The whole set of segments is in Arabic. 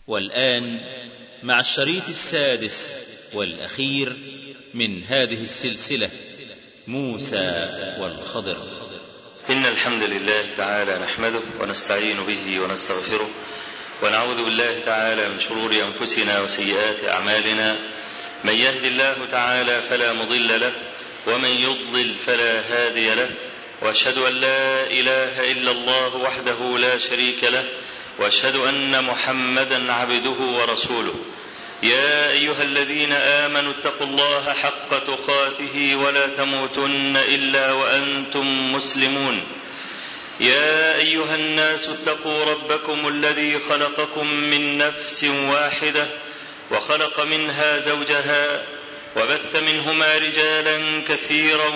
والآن مع الشريط السادس والأخير من هذه السلسلة، موسى والخضر. إن الحمد لله تعالى نحمده ونستعين به ونستغفره، ونعوذ بالله تعالى من شرور أنفسنا وسيئات أعمالنا. من يهد الله تعالى فلا مضل له، ومن يضلل فلا هادي له، وأشهد أن لا إله إلا الله وحده لا شريك له، وأشهد أن محمدا عبده ورسوله. يا أيها الذين آمنوا اتقوا الله حق تقاته ولا تموتن إلا وأنتم مسلمون. يا أيها الناس اتقوا ربكم الذي خلقكم من نفس واحدة، وخلق منها زوجها، وبث منهما رجالا كثيرا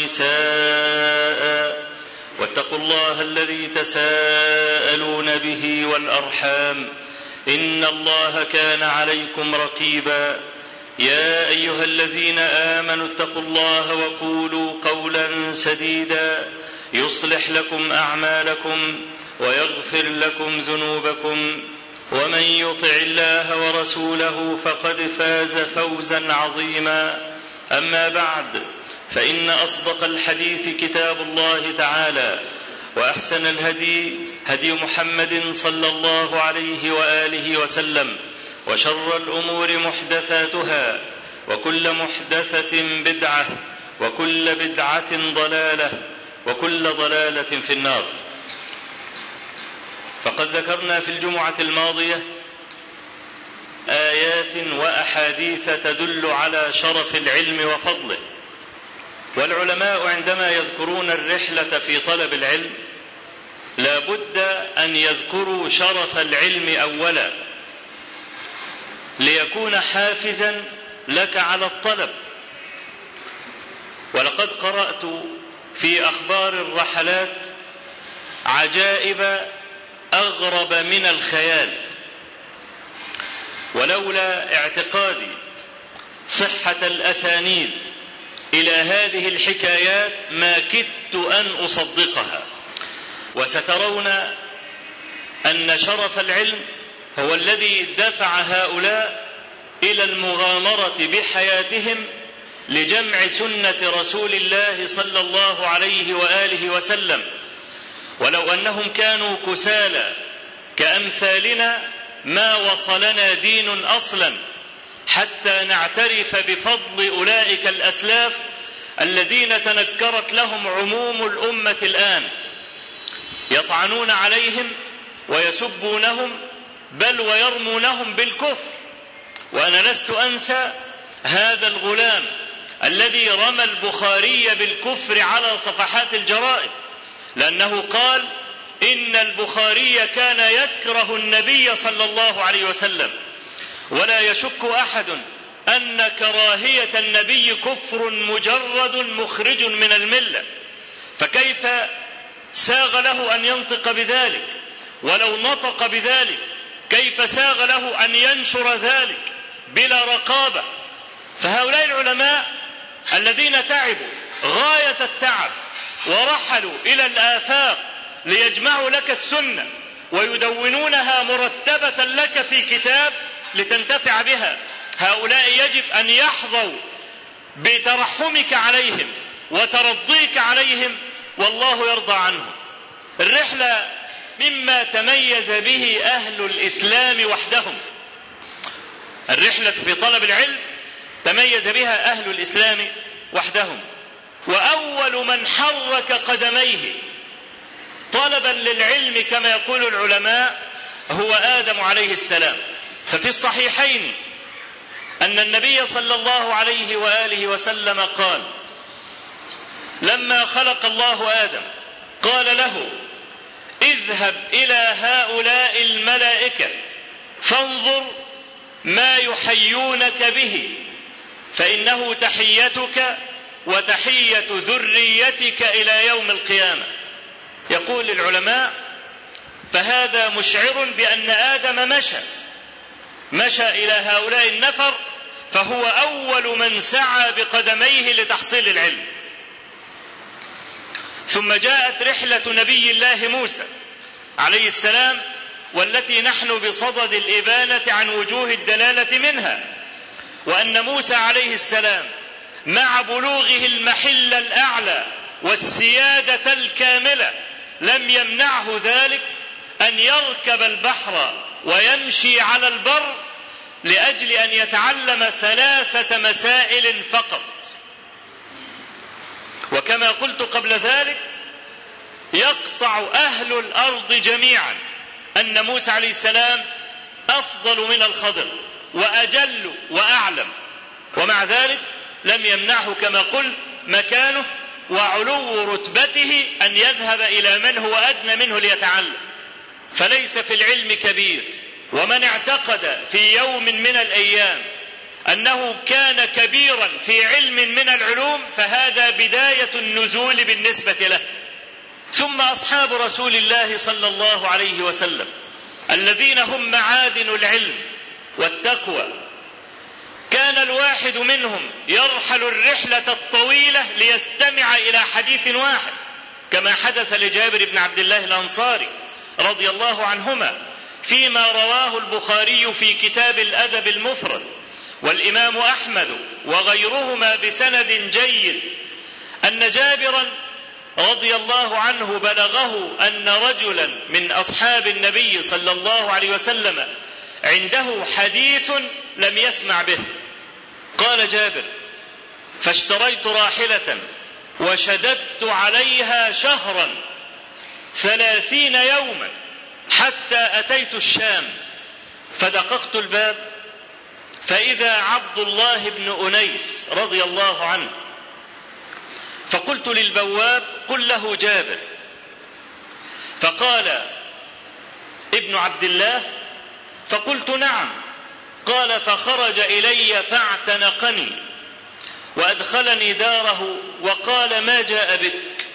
ونساء، واتقوا الله الذي تساءلون به والأرحام، إن الله كان عليكم رقيبا. يا أيها الذين آمنوا اتقوا الله وقولوا قولا سديدا يصلح لكم أعمالكم ويغفر لكم ذنوبكم، ومن يطع الله ورسوله فقد فاز فوزا عظيما. أما بعد، فإن أصدق الحديث كتاب الله تعالى، وأحسن الهدي هدي محمد صلى الله عليه وآله وسلم، وشر الأمور محدثاتها، وكل محدثة بدعة، وكل بدعة ضلالة، وكل ضلالة في النار. فقد ذكرنا في الجمعة الماضية آيات وأحاديث تدل على شرف العلم وفضله. والعلماء عندما يذكرون الرحلة في طلب العلم لا بد أن يذكروا شرف العلم أولا، ليكون حافزا لك على الطلب. ولقد قرأت في أخبار الرحلات عجائب أغرب من الخيال، ولولا اعتقادي صحة الأسانيد إلى هذه الحكايات ما كدت أن أصدقها. وسترون أن شرف العلم هو الذي دفع هؤلاء إلى المغامرة بحياتهم لجمع سنة رسول الله صلى الله عليه وآله وسلم. ولو أنهم كانوا كسالى كأمثالنا ما وصلنا دين أصلا حتى نعترف بفضل أولئك الأسلاف الذين تنكرت لهم عموم الأمة الآن، يطعنون عليهم ويسبونهم بل ويرمونهم بالكفر. وأنا لست أنسى هذا الغلام الذي رمى البخاري بالكفر على صفحات الجرائد، لأنه قال إن البخاري كان يكره النبي صلى الله عليه وسلم. ولا يشك أحد أن كراهية النبي كفر مجرد مخرج من الملة، فكيف ساغ له أن ينطق بذلك؟ ولو نطق بذلك كيف ساغ له أن ينشر ذلك بلا رقابة؟ فهؤلاء العلماء الذين تعبوا غاية التعب ورحلوا إلى الآفاق ليجمعوا لك السنة ويدونونها مرتبة لك في كتاب لتنتفع بها، هؤلاء يجب أن يحظوا بترحمك عليهم وترضيك عليهم، والله يرضى عنهم. الرحلة مما تميز به أهل الإسلام وحدهم، الرحلة في طلب العلم تميز بها أهل الإسلام وحدهم. وأول من حرك قدميه طلبا للعلم كما يقول العلماء هو آدم عليه السلام. ففي الصحيحين أن النبي صلى الله عليه وآله وسلم قال لما خلق الله آدم قال له اذهب إلى هؤلاء الملائكة فانظر ما يحيونك به، فإنه تحيتك وتحية ذريتك إلى يوم القيامة. يقول العلماء فهذا مشعر بأن آدم مشى إلى هؤلاء النفر، فهو أول من سعى بقدميه لتحصيل العلم. ثم جاءت رحلة نبي الله موسى عليه السلام والتي نحن بصدد الإبانة عن وجوه الدلالة منها، وأن موسى عليه السلام مع بلوغه المحل الأعلى والسيادة الكاملة لم يمنعه ذلك أن يركب البحر ويمشي على البر لأجل أن يتعلم 3 مسائل فقط. وكما قلت قبل ذلك يقطع أهل الأرض جميعا أن موسى عليه السلام أفضل من الخضر وأجل وأعلم، ومع ذلك لم يمنعه كما قلت مكانه وعلو رتبته أن يذهب إلى من هو أدنى منه ليتعلم. فليس في العلم كبير، ومن اعتقد في يوم من الأيام أنه كان كبيرا في علم من العلوم فهذا بداية النزول بالنسبة له. ثم أصحاب رسول الله صلى الله عليه وسلم الذين هم معادن العلم والتقوى، كان الواحد منهم يرحل الرحلة الطويلة ليستمع إلى حديث واحد، كما حدث لجابر بن عبد الله الأنصاري رضي الله عنهما فيما رواه البخاري في كتاب الأدب المفرد والإمام أحمد وغيرهما بسند جيد، أن جابرا رضي الله عنه بلغه أن رجلا من أصحاب النبي صلى الله عليه وسلم عنده حديث لم يسمع به. قال جابر: فاشتريت راحلة وشددت عليها شهرا 30 يوما حتى أتيت الشام، فدققت الباب فإذا عبد الله بن أنيس رضي الله عنه، فقلت للبواب: قل له جابر. فقال: ابن عبد الله؟ فقلت: نعم. قال: فخرج إلي فاعتنقني وأدخلني داره وقال: ما جاء بك؟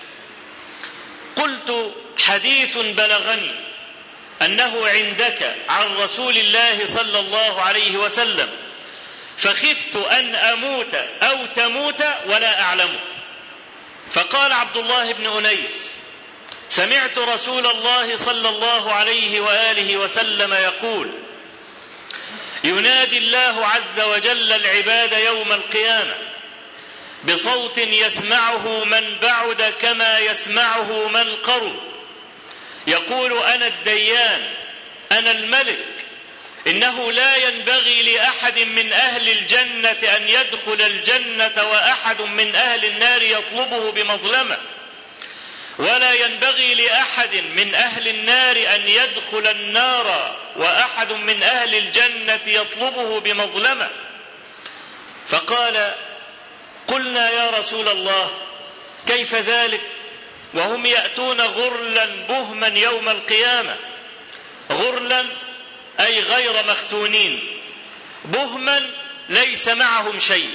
قلت: حديث بلغني أنه عندك عن رسول الله صلى الله عليه وسلم، فخفت أن أموت أو تموت ولا أعلمه. فقال عبد الله بن أنيس: سمعت رسول الله صلى الله عليه وآله وسلم يقول: ينادي الله عز وجل العباد يوم القيامة بصوت يسمعه من بعد كما يسمعه من قرب، يقول: أنا الديان، أنا الملك، إنه لا ينبغي لأحد من أهل الجنة أن يدخل الجنة وأحد من أهل النار يطلبه بمظلمة، ولا ينبغي لأحد من أهل النار أن يدخل النار وأحد من أهل الجنة يطلبه بمظلمة. فقال: قلنا يا رسول الله كيف ذلك وهم يأتون غرلا بهما يوم القيامة؟ غرلا أي غير مختونين، بهما ليس معهم شيء،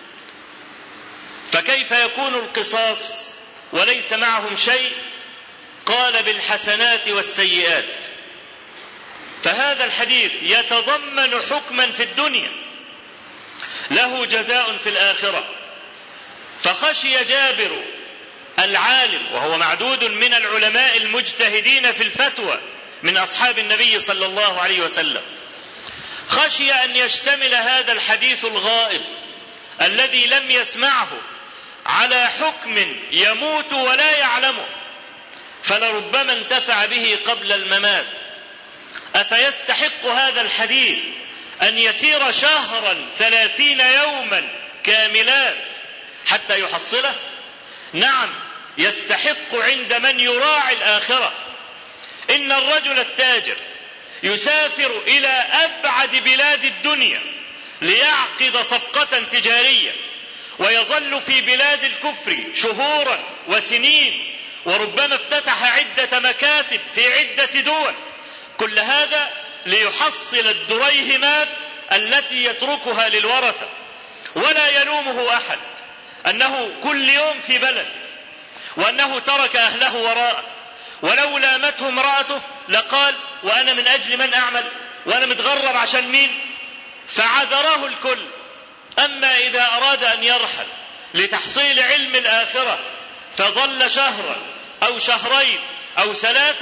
فكيف يكون القصاص وليس معهم شيء؟ قال: بالحسنات والسيئات. فهذا الحديث يتضمن حكما في الدنيا له جزاء في الآخرة. فخشي جابر العالم، وهو معدود من العلماء المجتهدين في الفتوى من أصحاب النبي صلى الله عليه وسلم، خشي أن يشتمل هذا الحديث الغائب الذي لم يسمعه على حكم يموت ولا يعلمه، فلربما انتفع به قبل الممات. أفيستحق هذا الحديث أن يسير شهرا 30 يوما كاملات حتى يحصله؟ نعم، يستحق عند من يراعي الآخرة. إن الرجل التاجر يسافر إلى أبعد بلاد الدنيا ليعقد صفقة تجارية، ويظل في بلاد الكفر شهورا وسنين، وربما افتتح عدة مكاتب في عدة دول، كل هذا ليحصل الدريهمات التي يتركها للورثة. ولا يلومه أحد أنه كل يوم في بلد، وأنه ترك أهله وراءه، ولو لامته امرأته لقال: وأنا من أجل من أعمل؟ وأنا متغرب عشان مين؟ فعذره الكل. أما إذا أراد أن يرحل لتحصيل علم الآخرة فظل شهرا أو شهرين أو 3،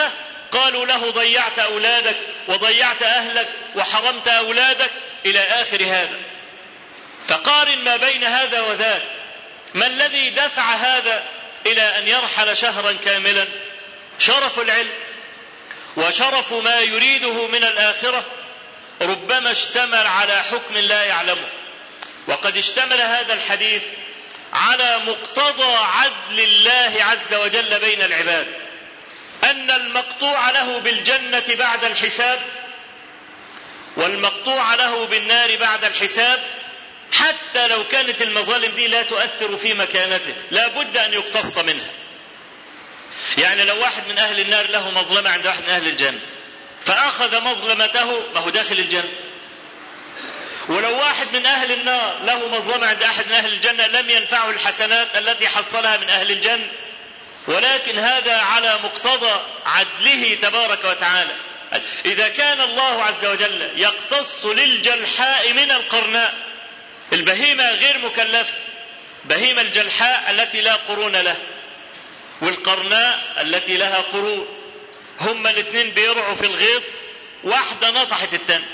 قالوا له ضيعت أولادك وضيعت أهلك وحرمت أولادك إلى آخر هذا. فقارن ما بين هذا وذاك. ما الذي دفع هذا إلى أن يرحل شهرا كاملا؟ شرف العلم وشرف ما يريده من الآخرة ربما اشتمل على حكم لا يعلمه. وقد اشتمل هذا الحديث على مقتضى عدل الله عز وجل بين العباد، أن المقطوع له بالجنة بعد الحساب والمقطوع له بالنار بعد الحساب، حتى لو كانت المظالم دي لا تؤثر في مكانته لا بد أن يقتص منها. يعني لو واحد من أهل النار له مظلمة عند واحد من أهل الجنة فأخذ مظلمته ما هو داخل الجنة، ولو واحد من أهل النار له مظلمة عند أحد من أهل الجنة لم ينفعه الحسنات التي حصلها من أهل الجنة، ولكن هذا على مقتضى عدله تبارك وتعالى. إذا كان الله عز وجل يقتص للجلحاء من القرناء، البهيمة غير مكلفة، بهيمة الجلحاء التي لا قرون له والقرناء التي لها قرون، هما الاثنين بيرعوا في الغيط، واحدة نطحت التانية.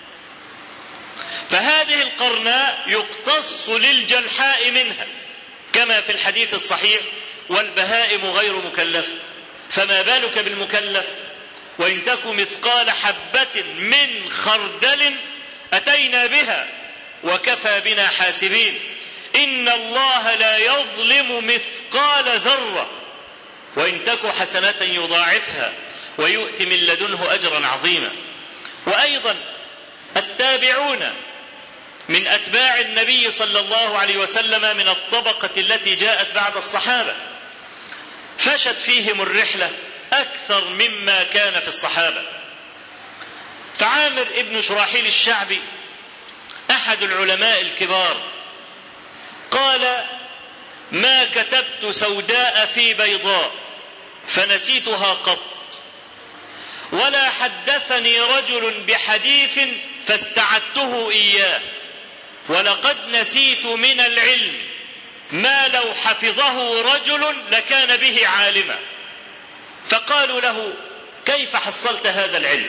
فهذه القرناء يقتص للجلحاء منها كما في الحديث الصحيح والبهائم غير مكلفة، فما بالك بالمكلف؟ وإن تك مثقال حبة من خردل أتينا بها وكفى بنا حاسبين. إن الله لا يظلم مثقال ذرة وإن تك حسنة يضاعفها ويؤتي من لدنه أجرا عظيما. وأيضا التابعون من أتباع النبي صلى الله عليه وسلم من الطبقة التي جاءت بعد الصحابة فشت فيهم الرحلة أكثر مما كان في الصحابة. فعامر ابن شراحيل الشعبي أحد العلماء الكبار قال: ما كتبت سوداء في بيضاء فنسيتها قط، ولا حدثني رجل بحديث فاستعدته إياه، ولقد نسيت من العلم ما لو حفظه رجل لكان به عالما. فقالوا له: كيف حصلت هذا العلم؟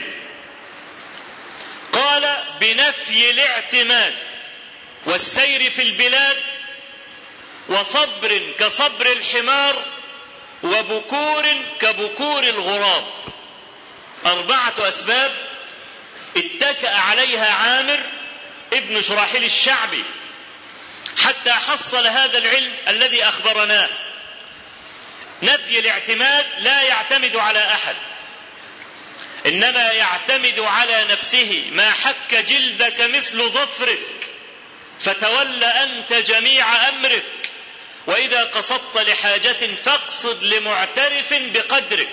قال: بنفي الاعتماد والسير في البلاد وصبر كصبر الحمار وبكور كبكور الغراب. 4 أسباب اتكأ عليها عامر ابن شراحيل الشعبي حتى حصل هذا العلم الذي أخبرناه. نفي الاعتماد، لا يعتمد على أحد، إنما يعتمد على نفسه. ما حك جلدك مثل ظفرك فتولى أنت جميع أمرك، وإذا قصدت لحاجة فاقصد لمعترف بقدرك.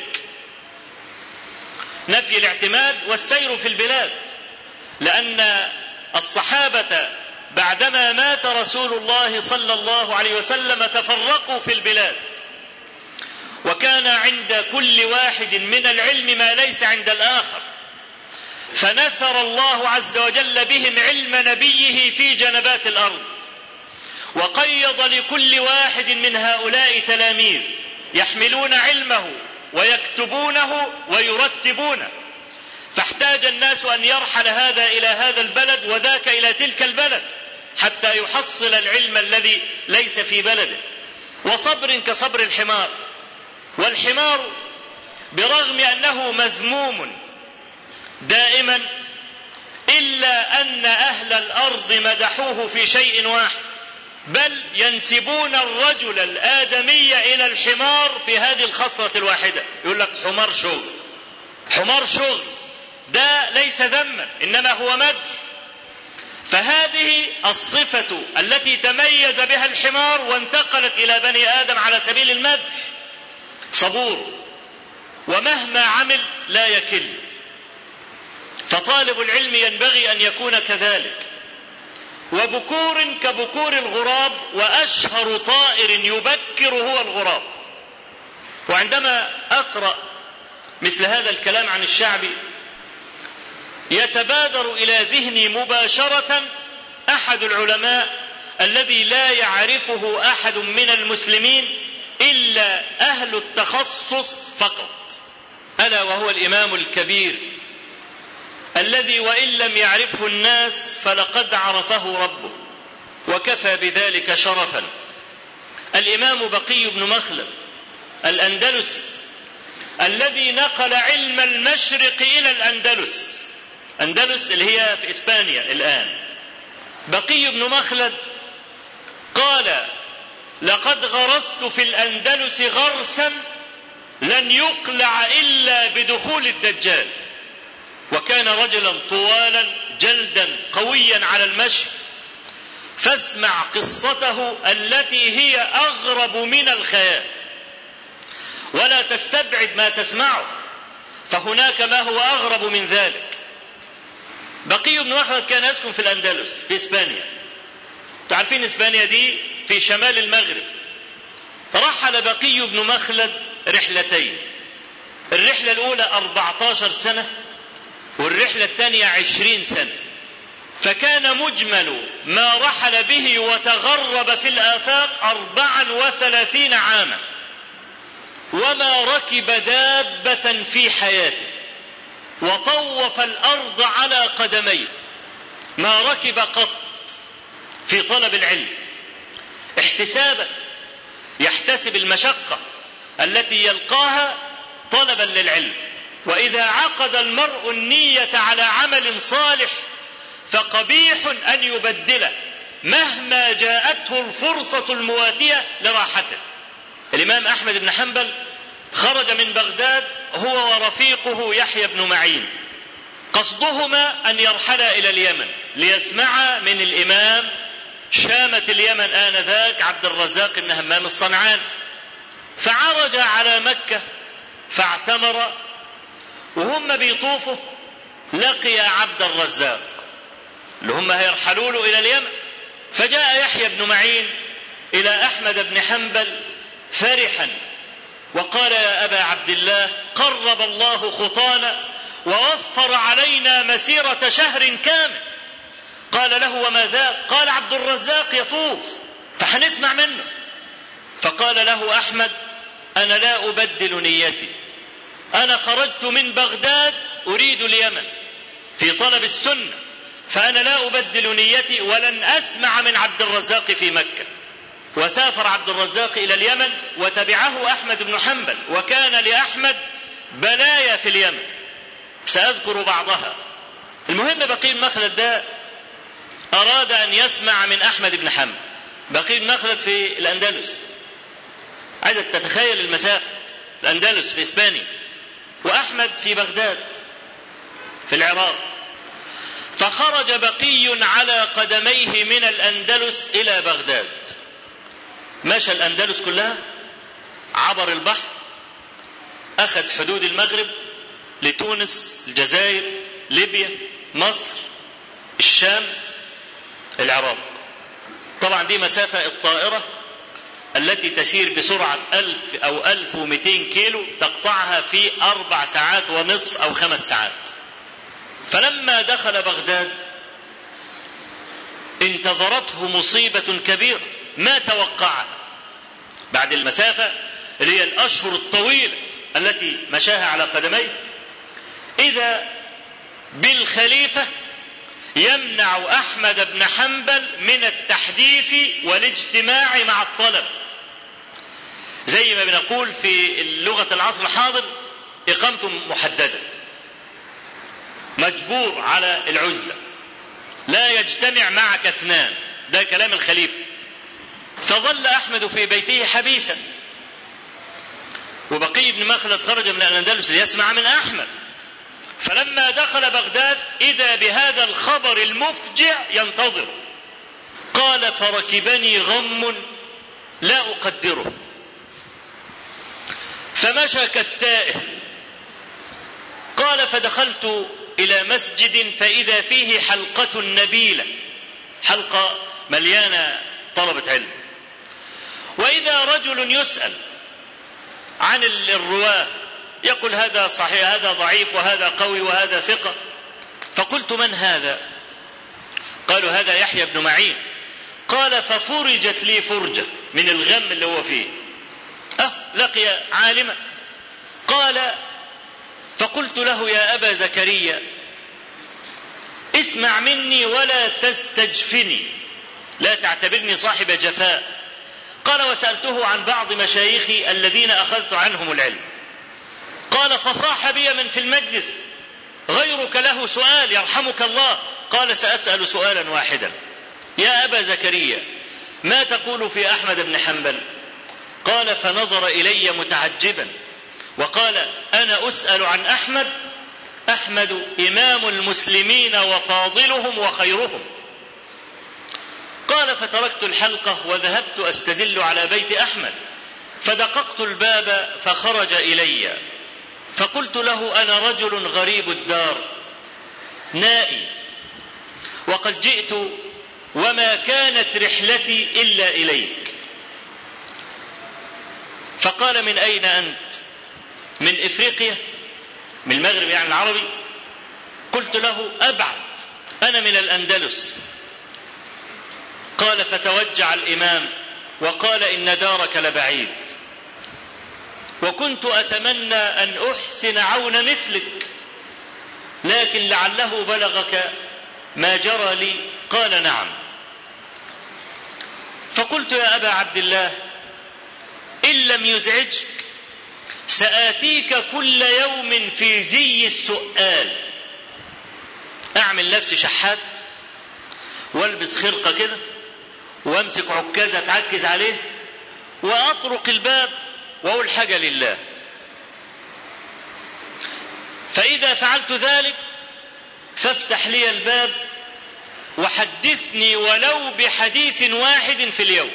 نفي الاعتماد والسير في البلاد، لأن الصحابة بعدما مات رسول الله صلى الله عليه وسلم تفرقوا في البلاد، وكان عند كل واحد من العلم ما ليس عند الآخر، فنثر الله عز وجل بهم علم نبيه في جنبات الأرض، وقيض لكل واحد من هؤلاء تلاميذ يحملون علمه ويكتبونه ويرتبونه. فاحتاج الناس أن يرحل هذا إلى هذا البلد وذاك إلى تلك البلد حتى يحصل العلم الذي ليس في بلده. وصبر كصبر الحمار، والحمار برغم أنه مذموم دائما إلا أن أهل الأرض مدحوه في شيء واحد، بل ينسبون الرجل الآدمي إلى الحمار في هذه الخصلة الواحدة. يقول لك حمار شغل، حمار شغل، ده ليس ذما إنما هو مدح. فهذه الصفة التي تميز بها الحمار وانتقلت إلى بني آدم على سبيل المدح. صبور، ومهما عمل لا يكل، فطالب العلم ينبغي أن يكون كذلك. وبكور كبكور الغراب، وأشهر طائر يبكر هو الغراب. وعندما أقرأ مثل هذا الكلام عن الشعبي يتبادر إلى ذهني مباشرة أحد العلماء الذي لا يعرفه أحد من المسلمين إلا أهل التخصص فقط، ألا وهو الإمام الكبير الذي وإن لم يعرفه الناس فلقد عرفه ربه وكفى بذلك شرفا. الإمام بقي بن مخلد الأندلسي الذي نقل علم المشرق إلى الأندلس، أندلس اللي هي في إسبانيا الآن. بقي بن مخلد قال: لقد غرست في الأندلس غرسا لن يقلع إلا بدخول الدجال. وكان رجلا طوالا جلدا قويا على المشي، فاسمع قصته التي هي أغرب من الخيال، ولا تستبعد ما تسمعه، فهناك ما هو أغرب من ذلك. بقي بن مخلد كان يسكن في الأندلس في إسبانيا. تعرفين إسبانيا دي في شمال المغرب. رحل بقي بن مخلد رحلتين، الرحلة الأولى 14 سنة والرحلة الثانية 20 سنة، فكان مجمل ما رحل به وتغرب في الآفاق 34 عاما، وما ركب دابة في حياته، وطوف الأرض على قدميه، ما ركب قط في طلب العلم احتسابا، يحتسب المشقة التي يلقاها طلبا للعلم. وإذا عقد المرء النية على عمل صالح فقبيح أن يبدله مهما جاءته الفرصة المواتية لراحته. الإمام أحمد بن حنبل خرج من بغداد هو ورفيقه يحيى بن معين، قصدهما أن يرحلا إلى اليمن ليسمع من الإمام شامة اليمن آنذاك عبد الرزاق بن همام الصنعاني. فعرج على مكة فاعتمر، وهم بيطوفوا لقي عبد الرزاق اللي هم هيرحلوا له إلى اليمن. فجاء يحيى بن معين إلى أحمد بن حنبل فرحا وقال: يا أبا عبد الله، قرب الله خطانا ووفر علينا مسيرة شهر كامل. قال له: وما ذاك؟ قال: عبد الرزاق يطوف فحنسمع منه. فقال له أحمد: أنا لا أبدل نيتي، أنا خرجت من بغداد أريد اليمن في طلب السنة، فأنا لا أبدل نيتي ولن أسمع من عبد الرزاق في مكة. وسافر عبد الرزاق إلى اليمن وتبعه أحمد بن حنبل، وكان لأحمد بلايا في اليمن سأذكر بعضها. المهم بقي بن مخلد ده أراد أن يسمع من أحمد بن حنبل. بقي بن مخلد في الأندلس، عايزك تتخيل المسافة، الأندلس في إسبانيا وأحمد في بغداد في العراق. فخرج بقي على قدميه من الأندلس إلى بغداد، مشى الأندلس كلها، عبر البحر، أخذ حدود المغرب لتونس، الجزائر، ليبيا، مصر، الشام، العراق. طبعا دي مسافة الطائرة التي تسير بسرعة 1000 أو 1200 كيلو تقطعها في 4 ساعات ونصف أو 5 ساعات. فلما دخل بغداد انتظرته مصيبة كبيرة ما توقعها بعد المسافة اللي هي الأشهر الطويلة التي مشاها على قدميه. إذا بالخليفة يمنع أحمد بن حنبل من التحديث والاجتماع مع الطلب، زي ما بنقول في لغة العصر الحاضر إقامته محددة، مجبور على العزلة، لا يجتمع معك اثنان، ده كلام الخليفة. فظل أحمد في بيته حبيسا، وبقي بن مخلد خرج من الأندلس ليسمع من أحمد. فلما دخل بغداد إذا بهذا الخبر المفجع ينتظر. قال: فركبني غم لا أقدره، فمشى كالتائه. قال: فدخلت إلى مسجد فإذا فيه حلقة نبيلة، حلقة مليانة طلبة علم، وإذا رجل يسأل عن الرواة يقول هذا صحيح، هذا ضعيف، وهذا قوي، وهذا ثقة. فقلت: من هذا؟ قالوا: هذا يحيى بن معين. قال: ففرجت لي فرجة من الغم اللي هو فيه. لقي عالما. قال: فقلت له: يا أبا زكريا، اسمع مني ولا تستجفني، لا تعتبرني صاحب جفاء. قال: وسألته عن بعض مشايخي الذين أخذت عنهم العلم. قال: فصاح بي من في المجلس: غيرك له سؤال يرحمك الله. قال: سأسأل سؤالا واحدا: يا أبا زكريا، ما تقول في أحمد بن حنبل؟ قال: فنظر إلي متعجبا وقال: أنا أسأل عن أحمد؟ أحمد إمام المسلمين وفاضلهم وخيرهم. قال: فتركت الحلقة وذهبت أستدل على بيت أحمد، فدققت الباب فخرج إلي، فقلت له: أنا رجل غريب الدار نائي، وقد جئت وما كانت رحلتي إلا إليك. فقال: من أين أنت؟ من إفريقيا، من المغرب يعني العربي. قلت له: أبعد، أنا من الأندلس. قال: فتوجع الإمام وقال: إن دارك لبعيد، وكنت أتمنى أن أحسن عون مثلك، لكن لعله بلغك ما جرى لي. قال: نعم. فقلت: يا أبا عبد الله، إن لم يزعجك سآتيك كل يوم في زي السؤال، أعمل نفسي شحات والبس خرقة كده وامسك عكازة اتعكز عليه وأطرق الباب وأقول حاجة لله، فإذا فعلت ذلك فافتح لي الباب وحدثني ولو بحديث واحد في اليوم.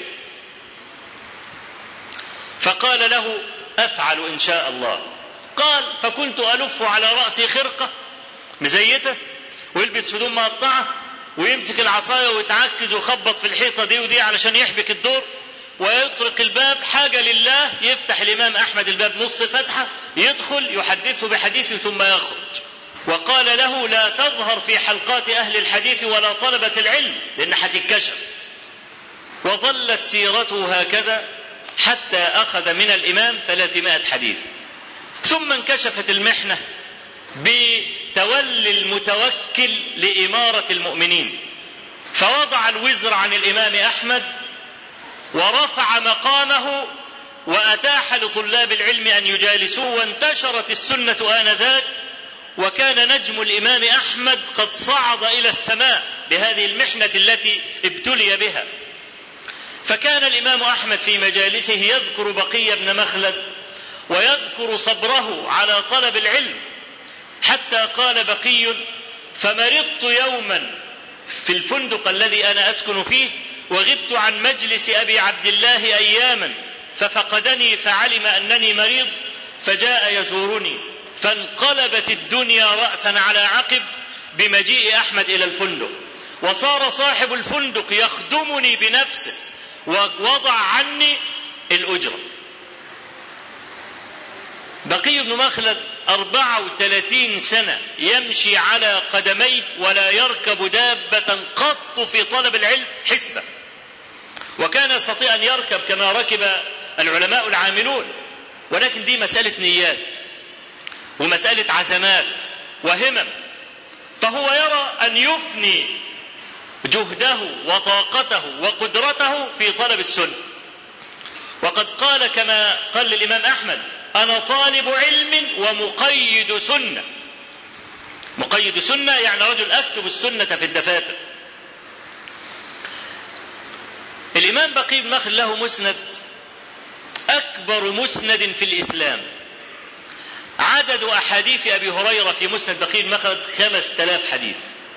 فقال له: أفعل إن شاء الله. قال: فكنت ألف على رأسي خرقة مزيتة ويلبس هدوم مقطعة ويمسك العصاية ويتعكز ويخبط في الحيطة دي ودي علشان يحبك الدور ويطرق الباب حاجة لله. يفتح الإمام أحمد الباب نص فتحة، يدخل يحدثه بحديث ثم يخرج. وقال له: لا تظهر في حلقات أهل الحديث ولا طلبة العلم لأن هتتكشف. وظلت سيرته هكذا حتى أخذ من الإمام 300 حديث. ثم انكشفت المحنة بتولي المتوكل لإمارة المؤمنين، فوضع الوزر عن الإمام أحمد ورفع مقامه وأتاح لطلاب العلم أن يجالسوه، وانتشرت السنة آنذاك، وكان نجم الإمام أحمد قد صعد إلى السماء بهذه المحنة التي ابتلي بها. فكان الإمام أحمد في مجالسه يذكر بقي بن مخلد ويذكر صبره على طلب العلم، حتى قال بقي: فمرضت يوما في الفندق الذي أنا أسكن فيه، وغبت عن مجلس أبي عبد الله أياما، ففقدني فعلم أنني مريض فجاء يزورني، فانقلبت الدنيا رأسا على عقب بمجيء أحمد إلى الفندق، وصار صاحب الفندق يخدمني بنفسه ووضع عني الأجرة. بقي بن مخلد 34 سنة يمشي على قدميه ولا يركب دابة قط في طلب العلم حسبة، وكان يستطيع أن يركب كما ركب العلماء العاملون، ولكن دي مسألة نيات ومسألة عزمات وهمم. فهو يرى أن يفني جهده وطاقته وقدرته في طلب السنة، وقد قال كما قال الإمام أحمد: أنا طالب علم ومقيد سنة. مقيد سنة يعني رجل أكتب السنة في الدفاتر. الإمام بقي بن مخلد له مسند، أكبر مسند في الإسلام. عدد أحاديث أبي هريرة في مسند بقي بن مخلد 5000 حديث.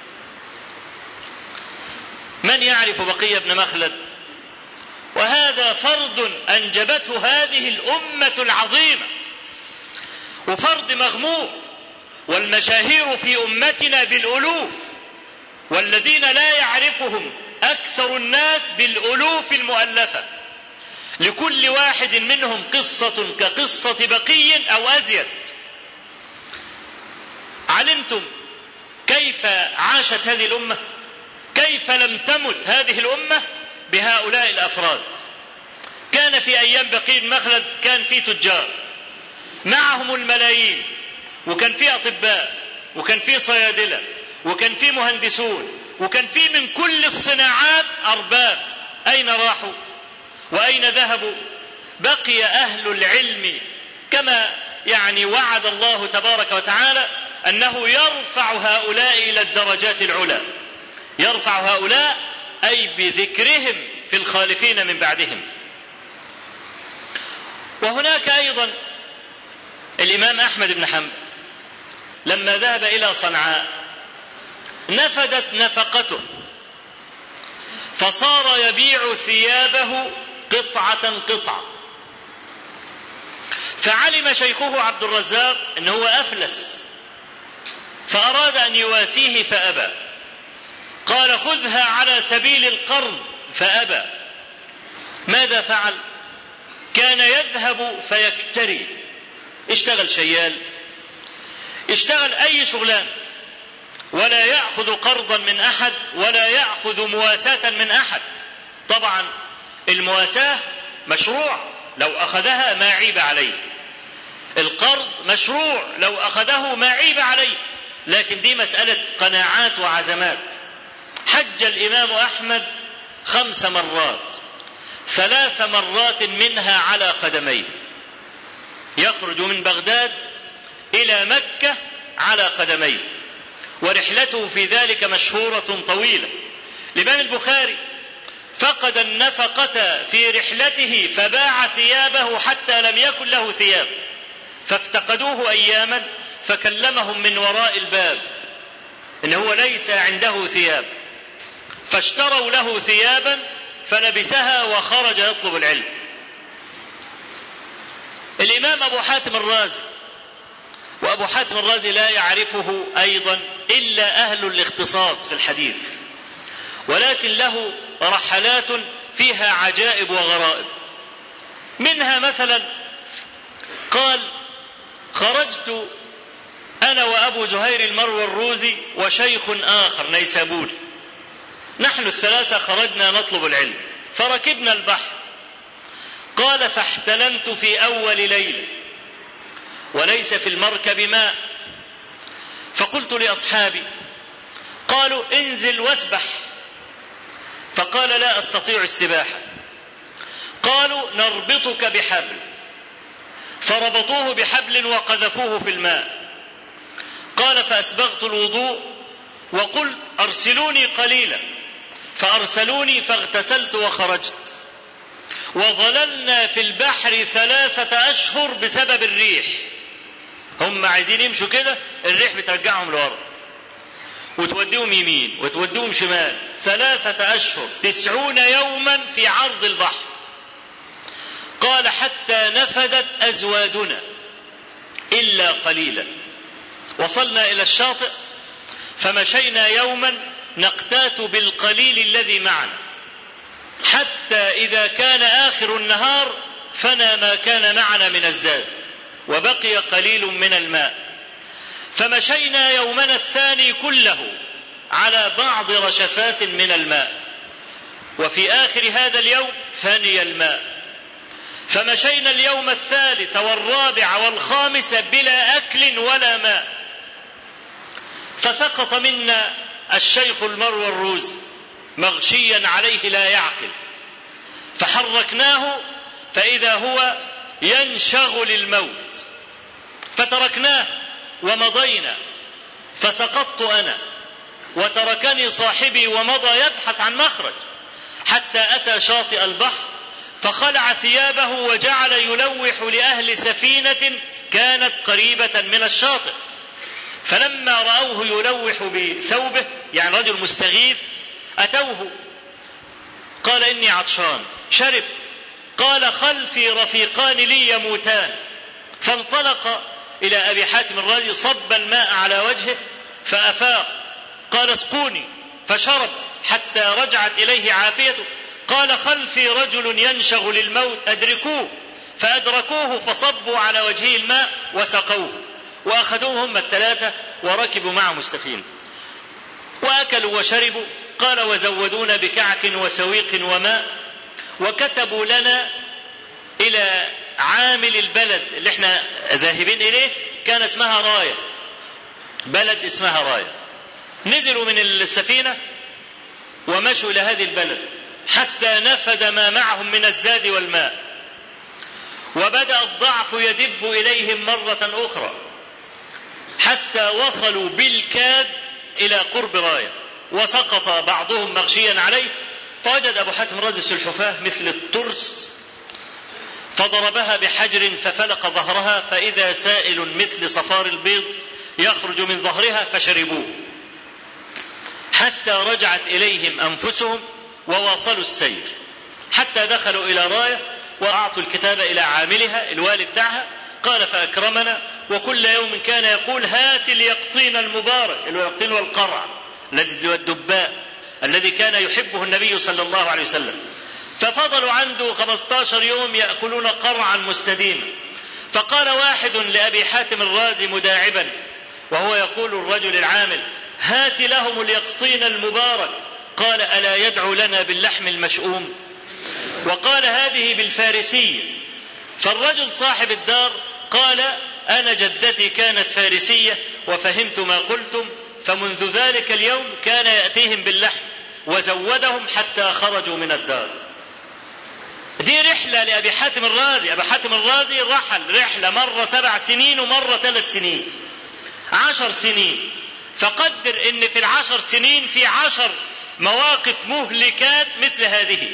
من يعرف بقي بن مخلد؟ وهذا فرد أنجبته هذه الأمة العظيمة، وفرد مغمور، والمشاهير في أمتنا بالألوف، والذين لا يعرفهم أكثر الناس بالألوف المؤلفة، لكل واحد منهم قصة كقصة بقي أو أزيد. علمتم كيف عاشت هذه الأمة؟ كيف لم تمت هذه الأمة بهؤلاء الأفراد؟ كان في أيام بقي بن مخلد كان في تجار معهم الملايين وكان فيه أطباء، وكان فيه صيادلة، وكان فيه مهندسون، وكان فيه من كل الصناعات أرباب. أين راحوا وأين ذهبوا؟ بقي أهل العلم كما وعد الله تبارك وتعالى أنه يرفع هؤلاء إلى الدرجات العلى. يرفع هؤلاء أي بذكرهم في الخالفين من بعدهم. وهناك أيضا الإمام أحمد بن حنبل لما ذهب إلى صنعاء نفدت نفقته، فصار يبيع ثيابه قطعة قطعة. فعلم شيخه عبد الرزاق أنه هو أفلس، فأراد أن يواسيه فأبى. قال خذها على سبيل القرض فأبى. ماذا فعل؟ كان يذهب فيكتري، اشتغل شيال، اشتغل أي شغلان، ولا يأخذ قرضا من أحد ولا يأخذ مواساة من أحد. طبعا المواساة مشروع لو أخذها ما عيب عليه، القرض مشروع لو أخذه ما عيب عليه، لكن دي مسألة قناعات وعزمات. حج الإمام أحمد 5 مرات، 3 مرات منها على قدميه، يخرج من بغداد إلى مكة على قدميه، ورحلته في ذلك مشهورة طويلة. الإمام البخاري فقد النفقة في رحلته فباع ثيابه حتى لم يكن له ثياب، فافتقدوه أياما فكلمهم من وراء الباب إن هو ليس عنده ثياب، فاشتروا له ثيابا فلبسها وخرج يطلب العلم. الإمام أبو حاتم الرازي، وأبو حاتم الرازي لا يعرفه أيضا إلا أهل الاختصاص في الحديث، ولكن له رحلات فيها عجائب وغرائب. منها مثلا قال خرجت أنا وأبو زهير المروروزي وشيخ آخر نيسابوري، نحن الثلاثة خرجنا نطلب العلم فركبنا البحر. قال فاحتلمت في أول ليلة وليس في المركب ماء، فقلت لأصحابي، قالوا انزل واسبح، فقال لا أستطيع السباحة. قالوا نربطك بحبل، فربطوه بحبل وقذفوه في الماء. قال فأسبغت الوضوء وقلت أرسلوني قليلا، فأرسلوني فاغتسلت وخرجت، وظللنا في البحر 3 أشهر بسبب الريح. هم عايزين يمشوا كده، الريح بترجعهم لورا وتوديهم يمين وتوديهم شمال، 3 أشهر 90 يوما في عرض البحر. قال حتى نفدت أزوادنا إلا قليلا. وصلنا إلى الشاطئ فمشينا يوما نقتات بالقليل الذي معنا، حتى إذا كان آخر النهار فنى ما كان معنا من الزاد وبقي قليل من الماء. فمشينا يومنا الثاني كله على بعض رشفات من الماء، وفي آخر هذا اليوم فني الماء. فمشينا اليوم الثالث والرابع والخامس بلا أكل ولا ماء. فسقط منا الشيخ المروروزي مغشيا عليه لا يعقل، فحركناه فإذا هو ينشغل الموت، فتركناه ومضينا. فسقطت أنا وتركني صاحبي ومضى يبحث عن مخرج، حتى أتى شاطئ البحر فخلع ثيابه وجعل يلوح لأهل سفينة كانت قريبة من الشاطئ. فلما رأوه يلوح بثوبه، يعني رجل مستغيث، أتوه. قال إني عطشان، شرب. قال خلفي رفيقان لي يموتان. فانطلق إلى أبي حاتم الرازي، صب الماء على وجهه فأفاق. قال اسقوني، فشرب حتى رجعت إليه عافيته. قال خلفي رجل ينشغل الموت، أدركوه. فأدركوه فصبوا على وجهه الماء وسقوه، وأخذوه هم الثلاثة وركبوا معهم السفينة وأكلوا وشربوا. قال وزودونا بكعك وسويق وماء، وكتبوا لنا إلى عامل البلد اللي احنا ذاهبين إليه كان اسمها راية، بلد اسمها راية. نزلوا من السفينة ومشوا إلى هذه البلد حتى نفد ما معهم من الزاد والماء، وبدأ الضعف يدب إليهم مرة أخرى حتى وصلوا بالكاد إلى قرب راية، وسقط بعضهم مغشيا عليه، فوجد أبو حاتم الرازي السلحفاة مثل الترس، فضربها بحجر ففلق ظهرها، فإذا سائل مثل صفار البيض يخرج من ظهرها، فشربوه حتى رجعت إليهم أنفسهم وواصلوا السير حتى دخلوا إلى راية وأعطوا الكتاب إلى عاملها الوالد دعها. قال فأكرمنا، وكل يوم كان يقول هات اليقطين المبارك، اليقطين والقرع الذي هو الدباء الذي كان يحبه النبي صلى الله عليه وسلم. ففضلوا عنده 15 يوم يأكلون قرعا مستديما. فقال واحد لأبي حاتم الرازي مداعبا وهو يقول الرجل العامل هات لهم اليقطين المبارك، قال ألا يدعو لنا باللحم المشؤوم؟ وقال هذه بالفارسية. فالرجل صاحب الدار قال أنا جدتي كانت فارسية وفهمت ما قلتم، فمنذ ذلك اليوم كان يأتيهم باللحم وزودهم حتى خرجوا من الدار. دي رحلة لأبي حاتم الرازي. أبي حاتم الرازي رحل رحلة مرة 7 سنين ومرة 3 سنين، 10 سنين. فقدر ان في 10 سنين في 10 مواقف مهلكات مثل هذه.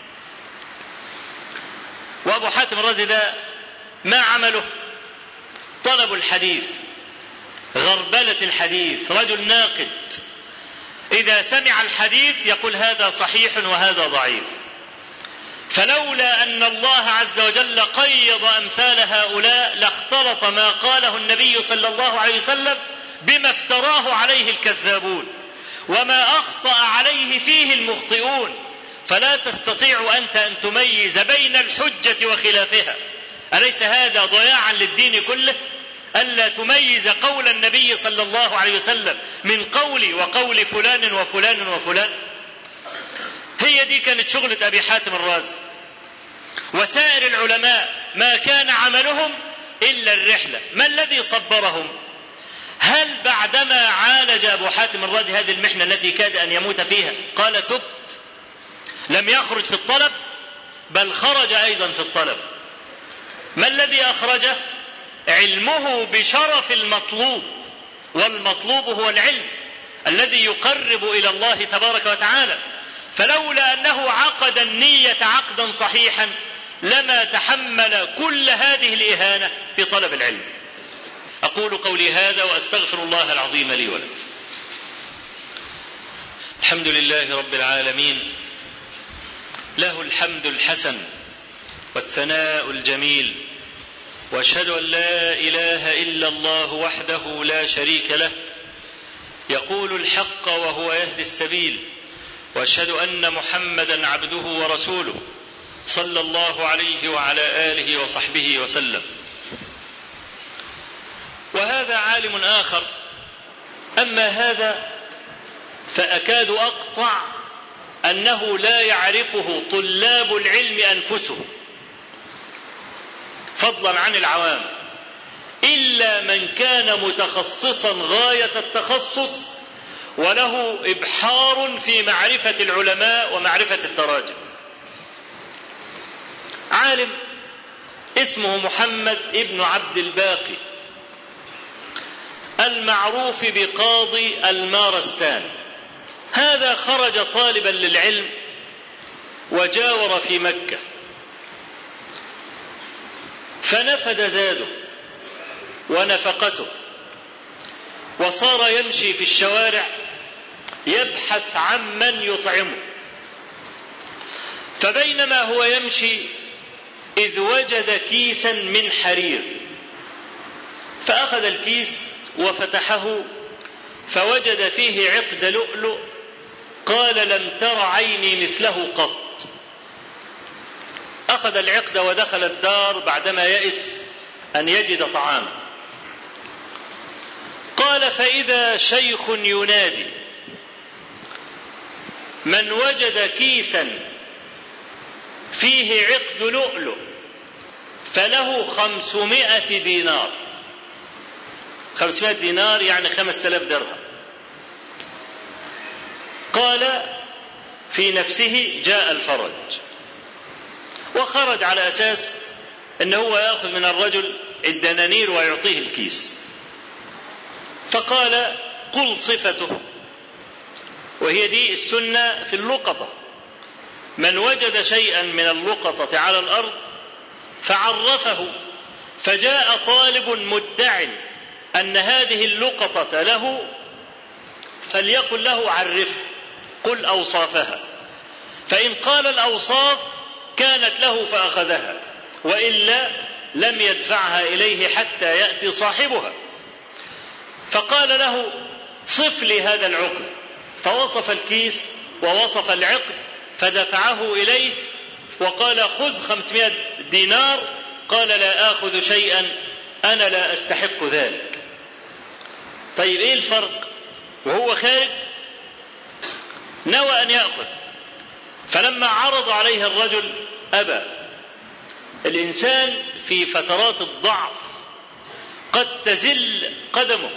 وأبو حاتم الرازي ده ما عمله؟ طلب الحديث، غربلة الحديث، رجل ناقد. إذا سمع الحديث يقول هذا صحيح وهذا ضعيف. فلولا أن الله عز وجل قيض أمثال هؤلاء لاختلط ما قاله النبي صلى الله عليه وسلم بما افتراه عليه الكذابون وما أخطأ عليه فيه المخطئون. فلا تستطيع أنت أن تميز بين الحجة وخلافها. أليس هذا ضياعا للدين كله؟ ألا تميز قول النبي صلى الله عليه وسلم من قولي وقول فلان وفلان وفلان. هي دي كانت شغلة أبي حاتم الرازي. وسائر العلماء ما كان عملهم إلا الرحلة. ما الذي صبرهم؟ هل بعدما عالج أبو حاتم الرازي هذه المحنة التي كاد أن يموت فيها قال تبت؟ لم يخرج في الطلب، بل خرج أيضا في الطلب. ما الذي أخرجه؟ علمه بشرف المطلوب، والمطلوب هو العلم الذي يقرب إلى الله تبارك وتعالى. فلولا أنه عقد النية عقدا صحيحا لما تحمل كل هذه الإهانة في طلب العلم. أقول قولي هذا وأستغفر الله العظيم لي ولكم. الحمد لله رب العالمين، له الحمد الحسن والثناء الجميل، وأشهد أن لا إله إلا الله وحده لا شريك له يقول الحق وهو يهدي السبيل، وأشهد أن محمدا عبده ورسوله صلى الله عليه وعلى آله وصحبه وسلم. وهذا عالم آخر، أما هذا فأكاد أقطع أنه لا يعرفه طلاب العلم أنفسهم فضلا عن العوام، إلا من كان متخصصا غاية التخصص وله إبحار في معرفة العلماء ومعرفة التراجم. عالم اسمه محمد ابن عبد الباقي المعروف بقاضي المارستان. هذا خرج طالبا للعلم وجاور في مكة، فنفد زاده ونفقته، وصار يمشي في الشوارع يبحث عن من يطعمه. فبينما هو يمشي إذ وجد كيسا من حرير، فأخذ الكيس وفتحه فوجد فيه عقد لؤلؤ، قال لم تر عيني مثله قط. أخذ العقد ودخل الدار بعدما يئس أن يجد طعاما. قال فإذا شيخ ينادي من وجد كيسا فيه عقد لؤلؤ فله 500 دينار. 500 دينار يعني 5000 درهم. قال في نفسه جاء الفرج، وخرج على أساس أنه هو يأخذ من الرجل الدنانير ويعطيه الكيس. فقال قل صفته، وهي دي السنة في اللقطة، من وجد شيئا من اللقطة على الأرض فعرفه، فجاء طالب مدع أن هذه اللقطة له، فليقل له عرفه، قل أوصافها، فإن قال الأوصاف كانت له فأخذها، وإلا لم يدفعها إليه حتى يأتي صاحبها. فقال له صف لي هذا العقد، فوصف الكيس ووصف العقد، فدفعه إليه وقال خذ 500 دينار. قال لا آخذ شيئا، أنا لا أستحق ذلك. طيب إيه الفرق؟ وهو خارج نوى أن يأخذ، فلما عرض عليه الرجل أبى. الإنسان في فترات الضعف قد تزل قدمه،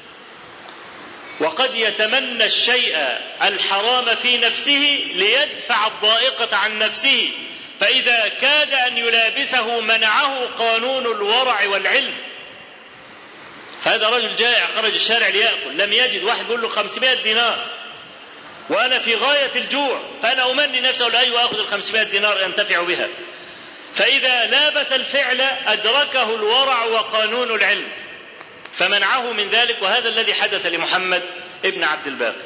وقد يتمنى الشيء الحرام في نفسه ليدفع الضائقة عن نفسه، فإذا كاد أن يلابسه منعه قانون الورع والعلم. فهذا رجل جائع خرج الشارع ليأكل، لم يجد، واحد يقول له 500 دينار وأنا في غاية الجوع، فأنا أمني نفسه لأي أخذ 500 دينار أنتفع بها. فإذا لابس الفعل أدركه الورع وقانون العلم فمنعه من ذلك، وهذا الذي حدث لمحمد ابن عبد الباقي.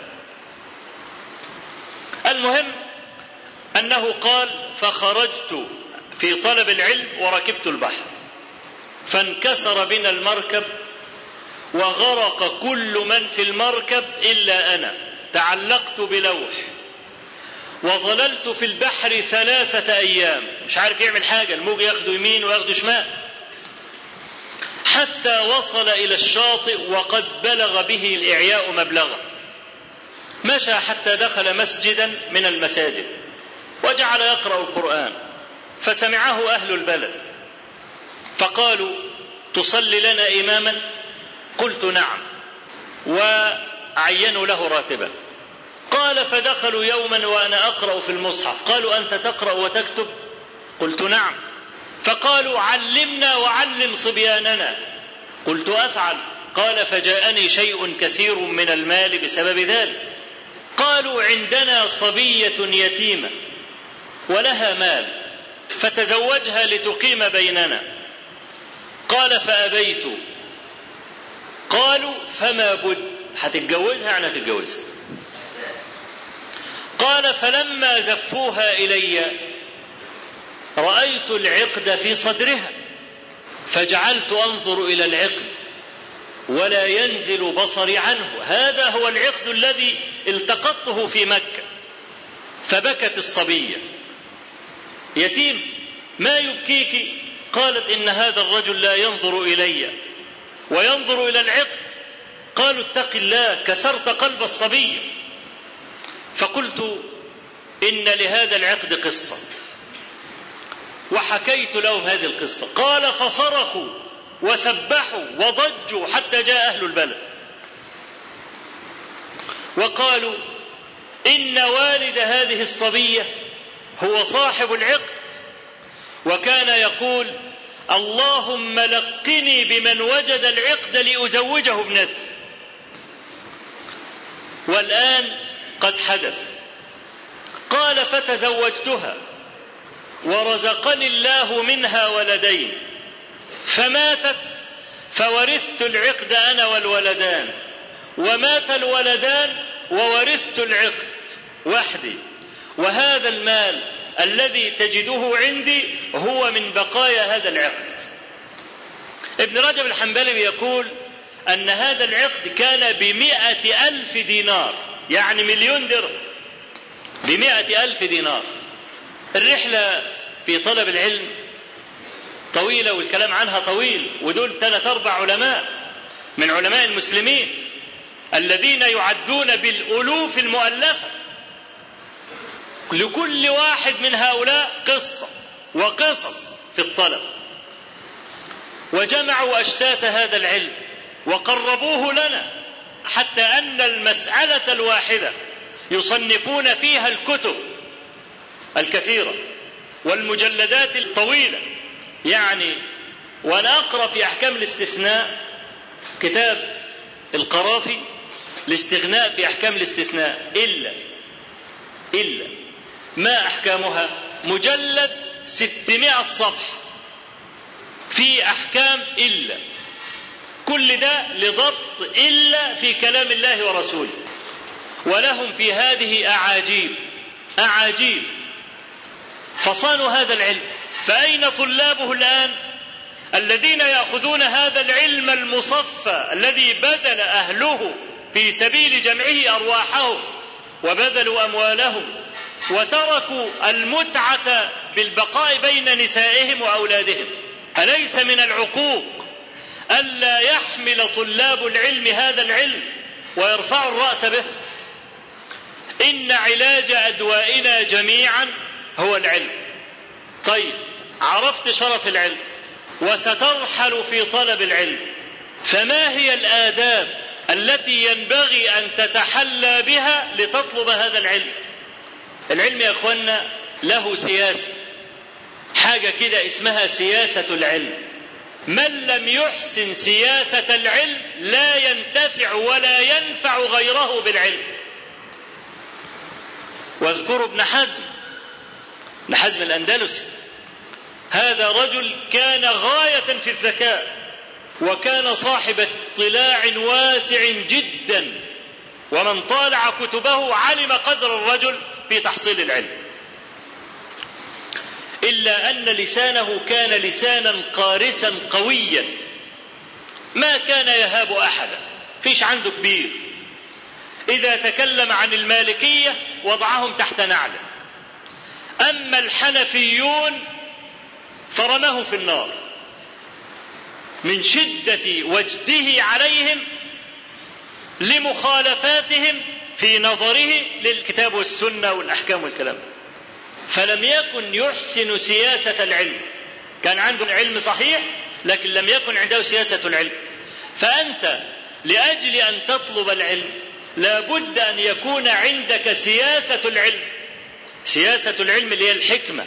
المهم أنه قال فخرجت في طلب العلم وركبت البحر، فانكسر بنا المركب وغرق كل من في المركب إلا أنا، تعلقت بلوح وظللت في البحر 3 أيام، مش عارف يعمل حاجة، الموج ياخده يمين وياخده شمال، حتى وصل إلى الشاطئ وقد بلغ به الإعياء مبلغه. مشى حتى دخل مسجدا من المساجد وجعل يقرأ القرآن، فسمعه أهل البلد فقالوا تصلي لنا إماما؟ قلت نعم، وعينوا له راتبا. قال فدخلوا يوما وأنا أقرأ في المصحف، قالوا أنت تقرأ وتكتب؟ قلت نعم. فقالوا علمنا وعلم صبياننا، قلت أفعل. قال فجاءني شيء كثير من المال بسبب ذلك. قالوا عندنا صبية يتيمة ولها مال فتزوجها لتقيم بيننا. قال فأبيت. قالوا فما بد، هتتجوزها يعني هتتجوزها. قال فلما زفوها إلي رأيت العقد في صدرها، فجعلت أنظر إلى العقد ولا ينزل بصري عنه، هذا هو العقد الذي التقطته في مكة. فبكت الصبية، يتيم ما يبكيك؟ قالت إن هذا الرجل لا ينظر إلي وينظر إلى العقد. قالوا اتق الله، كسرت قلب الصبية. فقلت إن لهذا العقد قصة، وحكيت لهم هذه القصة. قال فصرخوا وسبحوا وضجوا حتى جاء أهل البلد وقالوا إن والد هذه الصبية هو صاحب العقد، وكان يقول اللهم لقني بمن وجد العقد لأزوجه ابنتي. والآن قد حدث. قال فتزوجتها ورزقني الله منها ولدين، فماتت فورثت العقد أنا والولدان، ومات الولدان وورثت العقد وحدي، وهذا المال الذي تجده عندي هو من بقايا هذا العقد. ابن رجب الحنبلي يقول أن هذا العقد كان ب100,000 دينار، يعني 1,000,000 درهم، ب100,000 دينار. الرحلة في طلب العلم طويلة والكلام عنها طويل، ودول 3-4 علماء من علماء المسلمين الذين يعدون بالألوف المؤلفة، لكل واحد من هؤلاء قصة وقصص في الطلب، وجمعوا أشتات هذا العلم وقربوه لنا، حتى أن المسألة الواحدة يصنفون فيها الكتب الكثيرة والمجلدات الطويلة. يعني وأنا أقرأ في أحكام الاستثناء كتاب القرافي الاستغناء في أحكام الاستثناء إلا ما أحكامها، مجلد 600 صفحة في أحكام إلا، كل ده لضبط إلا في كلام الله ورسوله. ولهم في هذه أعاجيب فصانوا هذا العلم. فأين طلابه الآن الذين يأخذون هذا العلم المصفى الذي بذل أهله في سبيل جمعه أرواحهم وبذلوا أموالهم وتركوا المتعة بالبقاء بين نسائهم وأولادهم؟ أليس من العقوق ألا يحمل طلاب العلم هذا العلم ويرفعوا الرأس به؟ إن علاج أدوائنا جميعا هو العلم. طيب، عرفت شرف العلم وسترحل في طلب العلم، فما هي الآداب التي ينبغي أن تتحلى بها لتطلب هذا العلم؟ العلم يا أخوانا له سياسة، حاجة كده اسمها سياسة العلم. من لم يحسن سياسة العلم لا ينتفع ولا ينفع غيره بالعلم. واذكروا ابن حزم الأندلسي، هذا رجل كان غاية في الذكاء وكان صاحب اطلاع واسع جدا، ومن طالع كتبه علم قدر الرجل في تحصيل العلم، إلا أن لسانه كان لسانا قارسا قويا، ما كان يهاب أحدا، فيش عنده كبير. إذا تكلم عن المالكية وضعهم تحت نعله، أما الحنفيون فرمه في النار من شدة وجده عليهم لمخالفاتهم في نظره للكتاب والسنة والأحكام والكلام. فلم يكن يحسن سياسة العلم، كان عنده العلم صحيح لكن لم يكن عنده سياسة العلم. فأنت لأجل أن تطلب العلم لا بد أن يكون عندك سياسة العلم. سياسة العلم اللي هي الحكمة،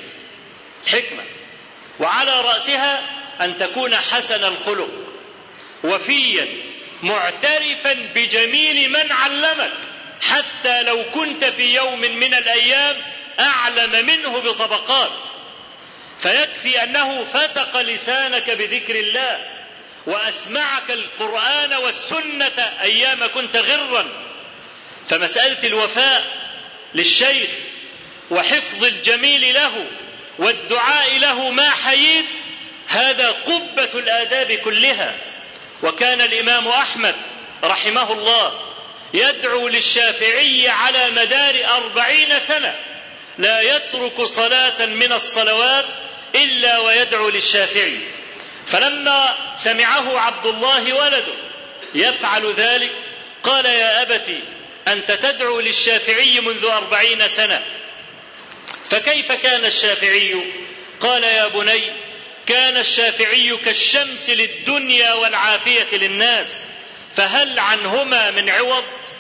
وعلى رأسها أن تكون حسن الخلق وفيا معترفا بجميل من علمك، حتى لو كنت في يوم من الأيام أعلم منه بطبقات، فيكفي أنه فتق لسانك بذكر الله وأسمعك القرآن والسنة أيام كنت غرا. فمسألة الوفاء للشيخ وحفظ الجميل له والدعاء له ما حييت، هذا قبة الآداب كلها. وكان الإمام أحمد رحمه الله يدعو للشافعي على مدار 40 سنة، لا يترك صلاة من الصلوات إلا ويدعو للشافعي. فلما سمعه عبد الله ولده يفعل ذلك قال: يا أبتي أنت تدعو للشافعي منذ 40 سنة، فكيف كان الشافعي؟ قال: يا بني، كان الشافعي كالشمس للدنيا والعافية للناس، فهل عنهما من عوض؟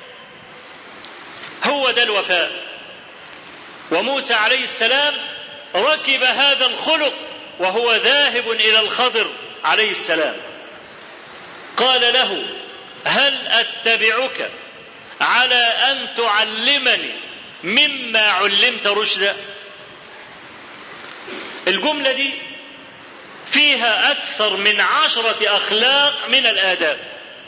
هو ده الوفاء. وموسى عليه السلام ركب هذا الخلق وهو ذاهب إلى الخضر عليه السلام، قال له: هل أتبعك على أن تعلمني مما علمت رشدا؟ الجملة دي فيها أكثر من 10 أخلاق من الآداب،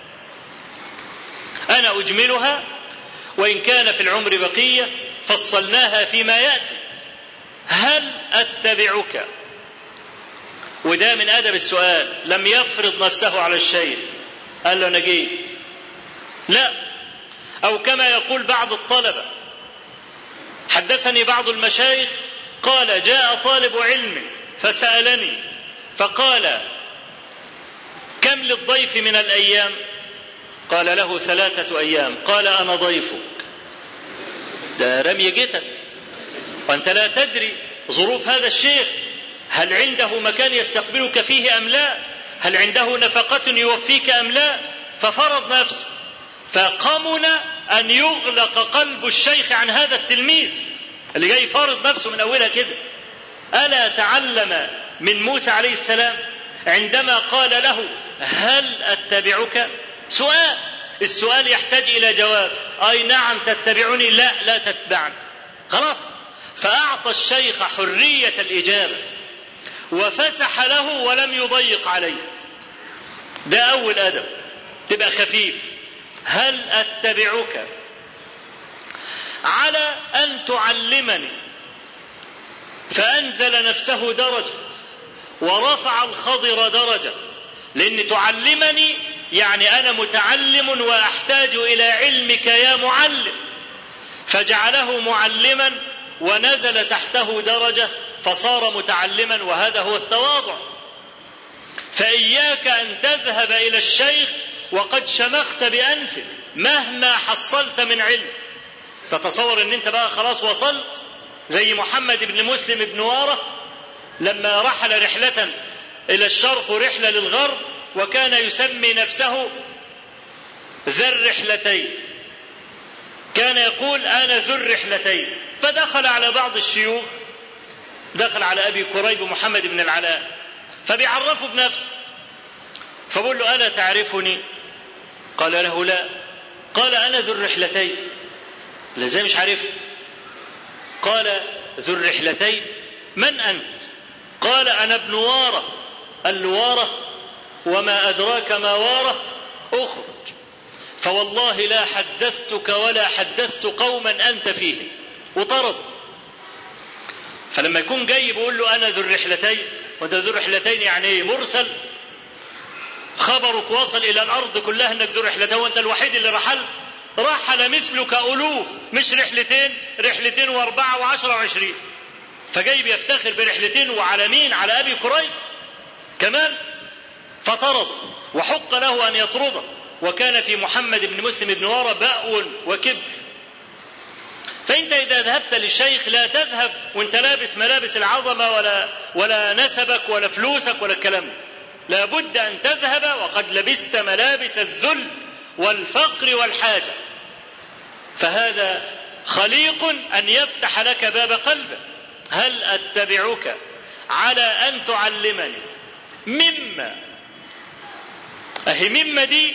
أنا أجملها وإن كان في العمر بقية، فصلناها فيما يأتي. هل أتبعك؟ وده من أدب السؤال، لم يفرض نفسه على الشيخ قال له أنا جيت، لا. أو كما يقول بعض الطلبة، حدثني بعض المشايخ قال: جاء طالب علم فسألني فقال: كم للضيف من الأيام؟ قال له: 3 أيام. قال: أنا ضيفك. ده رمي جتت، وأنت لا تدري ظروف هذا الشيخ، هل عنده مكان يستقبلك فيه أم لا؟ هل عنده نفقة يوفيك أم لا؟ ففرض نفسه، فقمن أن يغلق قلب الشيخ عن هذا التلميذ اللي جاي فارض نفسه من أولها كده. ألا تعلم من موسى عليه السلام عندما قال له هل أتبعك؟ سؤال، السؤال يحتاج إلى جواب. أي نعم تتبعني، لا لا تتبعني، خلاص. فأعطى الشيخ حرية الإجابة وفسح له ولم يضيق عليه. ده أول أدب، تبقى خفيف. هل أتبعك على أن تعلمني؟ فأنزل نفسه درجة ورفع الخضر درجة، لأن تعلمني يعني أنا متعلم وأحتاج إلى علمك يا معلم، فجعله معلما ونزل تحته درجة فصار متعلما، وهذا هو التواضع. فإياك أن تذهب إلى الشيخ وقد شمخت بأنفك مهما حصلت من علم. تتصور أن أنت بقى خلاص وصلت زي محمد بن مسلم بن وارة لما رحل رحلة إلى الشرق ورحلة للغرب، وكان يسمي نفسه ذا الرحلتين، كان يقول أنا ذو الرحلتين. فدخل على بعض الشيوخ، دخل على أبي كريب محمد بن العلاء، فبيعرفوا بنفسه، فبقول له ألا تعرفني؟ قال له لا. قال أنا ذو الرحلتين. لازم مش عارف. قال ذو الرحلتين من أنت؟ قال أنا ابن وارة. قال له وارة؟ وما أدراك ما وارة؟ أخرج، فوالله لا حدثتك ولا حدثت قوما أنت فيهم. وطرد. فلما يكون جاي بيقول له أنا ذو الرحلتين، وانت ذو الرحلتين يعني ايه؟ مرسل، خبرك وصل إلى الأرض كلها أنك ذو الرحلتين وأنت الوحيد اللي رحل. رحل مثلك ألوف، مش رحلتين، رحلتين وأربعة وعشرة وعشرين. فجاي بيفتخر برحلتين وعلى مين؟ على أبي كريب كمان. فطرد، وحق له أن يطرده. وكان في محمد بن مسلم بن وارة بأو وكبر. فأنت إذا ذهبت للشيخ لا تذهب وانت لابس ملابس العظمة ولا نسبك ولا فلوسك ولا الكلام. لا بد أن تذهب وقد لبست ملابس الذل والفقر والحاجة. فهذا خليق أن يفتح لك باب قلبك. هل أتبعك على أن تعلمني مما، أهي مما دي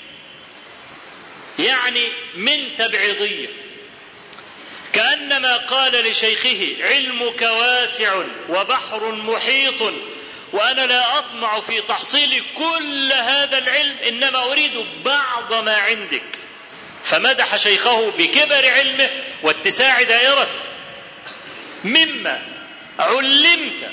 يعني من تبعيضية، كأنما قال لشيخه علمك واسع وبحر محيط وأنا لا أطمع في تحصيل كل هذا العلم، إنما أريد بعض ما عندك. فمدح شيخه بكبر علمه واتساع دائرته. مما علمت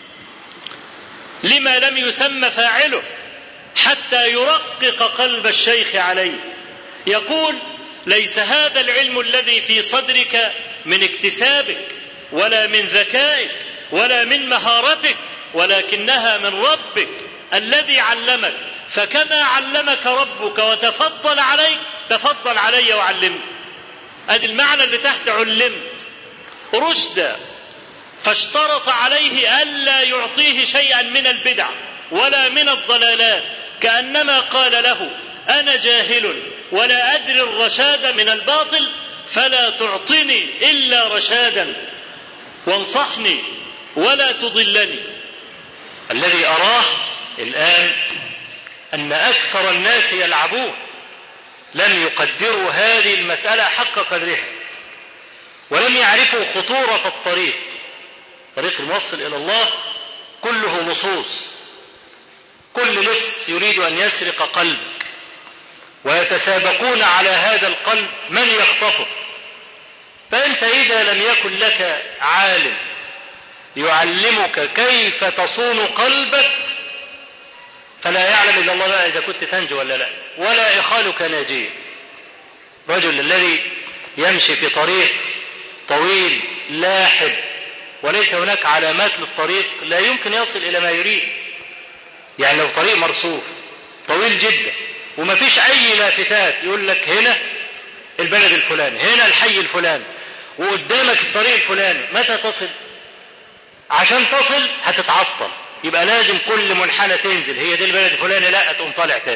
لما لم يسمى فاعله حتى يرقق قلب الشيخ عليه. يقول ليس هذا العلم الذي في صدرك من اكتسابك ولا من ذكائك ولا من مهارتك، ولكنها من ربك الذي علمك. فكما علمك ربك وتفضل عليك تفضل علي وعلمك. ادي المعنى اللي تحت علمت رشدا. فاشترط عليه ألا يعطيه شيئا من البدع ولا من الضلالات، كأنما قال له أنا جاهل ولا أدري الرشاد من الباطل، فلا تعطني إلا رشادا وانصحني ولا تضلني. الذي أراه الآن أن أكثر الناس يلعبون، لم يقدروا هذه المسألة حق قدرها، ولم يعرفوا خطورة الطريق. طريق الموصل إلى الله كله نصوص، كل لص يريد أن يسرق قلبك، ويتسابقون على هذا القلب من يخطفه. فأنت إذا لم يكن لك عالم يعلمك كيف تصون قلبك فلا يعلم إلا الله بقى إذا كنت تنجو ولا لا، ولا إخالك ناجي. رجل الذي يمشي في طريق طويل لاحب وليس هناك علامات للطريق لا يمكن يصل إلى ما يريد. يعني لو طريق مرصوف طويل جدا وما فيش أي لافتات، يقول لك هنا البلد الفلاني، هنا الحي الفلاني، وقدامك الطريق الفلاني، متى تصل؟ عشان تصل هتتعطل، يبقى لازم كل منحنى تنزل، هي دي البلد الفلاني، لا تقوم طالع تاني.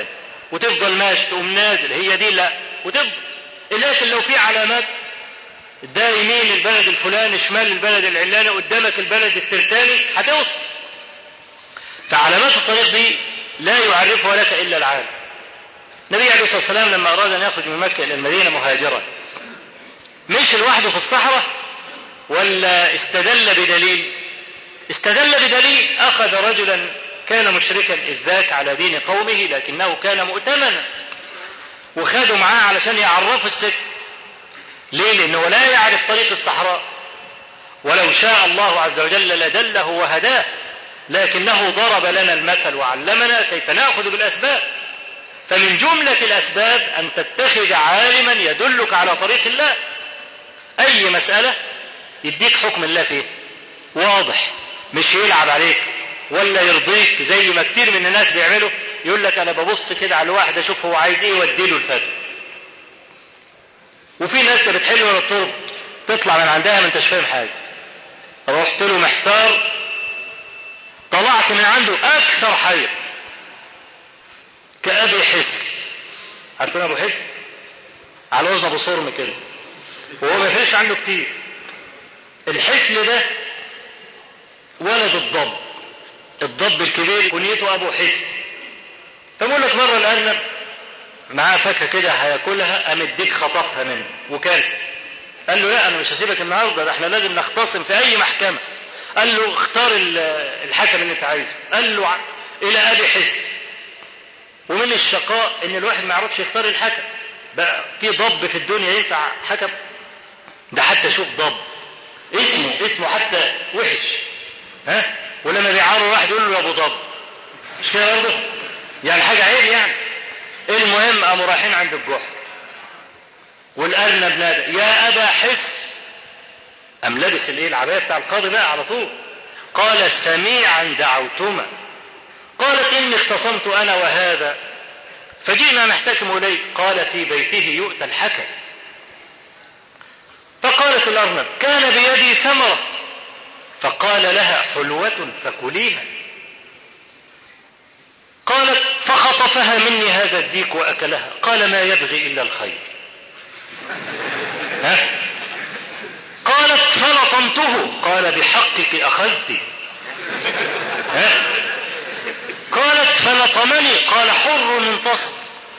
وتفضل ماشي تقوم نازل، هي دي لا وتفضل. لكن لو في علامات ده يمين البلد الفلاني، شمال البلد العلاني، قدامك البلد الترتاني، هتوصل. فعلامات الطريق دي لا يعرفها لك إلا العالم. النبي عليه الصلاة والسلام لما أراد أن يخرج من مكة إلى المدينة مهاجرا مشي لوحده في الصحراء ولا استدل بدليل؟ استدل بدليل. أخذ رجلا كان مشركا إذ ذاك على دين قومه لكنه كان مؤتمنا، وخدوا معاه علشان يعرفوا السكة. ليه؟ لأنه لا يعرف طريق الصحراء، ولو شاء الله عز وجل لدله وهداه، لكنه ضرب لنا المثل وعلمنا كيف نأخذ بالأسباب. فمن جملة الأسباب أن تتخذ عالما يدلك على طريق الله. أي مسألة يديك حكم الله فيه واضح، مش يلعب عليك ولا يرضيك زي ما كتير من الناس بيعملوا. يقول لك أنا ببص كده على الواحد أشوف هو عايز إيه وأديله الفتوى. وفي ناس بتحل ولا الطرب تطلع من عندها ما انتش فاهم حاجة. رحت له محتار، طلعت من عنده أكثر حير كأبي حسن. عارفين أبو حسن؟ على وزن أبو صرم كده، وهو ما يفرقش عنه كتير. الحسن ده ولد الضب، الضب الكبير كنيته أبو حسن. فبقول لك مرة الأرنب معاه فاكهة كده هياكلها، قام اديك خطفها منه وكان قال له لا أنا مش هسيبك النهارده، ده احنا لازم نختصم في أي محكمة. قال له اختار الحكم اللي انت عايزه. قال له إلى أبي حسن. ومن الشقاء ان الواحد ما يعرفش يختار الحكم. بقى في ضب في الدنيا ينفع حكم؟ ده حتى شوف ضب اسمه حتى وحش، ها؟ ولما بيعاروا واحد يقول له يا ابو ضب، مش كده برضه؟ يعني حاجه عيب يعني. المهم قاموا رايحين عند الجحر، والارنب نادى يا ابا حس. قام لابس العبايه بتاع القاضي بقى على طول. قال سميعا دعوتما. قالت إني اختصمت أنا وهذا فجئنا نحتكم إليه. قال في بيته يؤتى الحكم. فقالت الأرنب كان بيدي ثمرة، فقال لها حلوة فكليها. قالت فخطفها مني هذا الديك وأكلها. قال ما يبغي إلا الخير. ها؟ قالت فلطمته. قال بحقك أخذت. ها؟ قالت فلطمني. قال حر انتصر.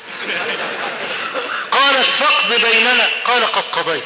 قالت فاقض بيننا. قال قد قضيت.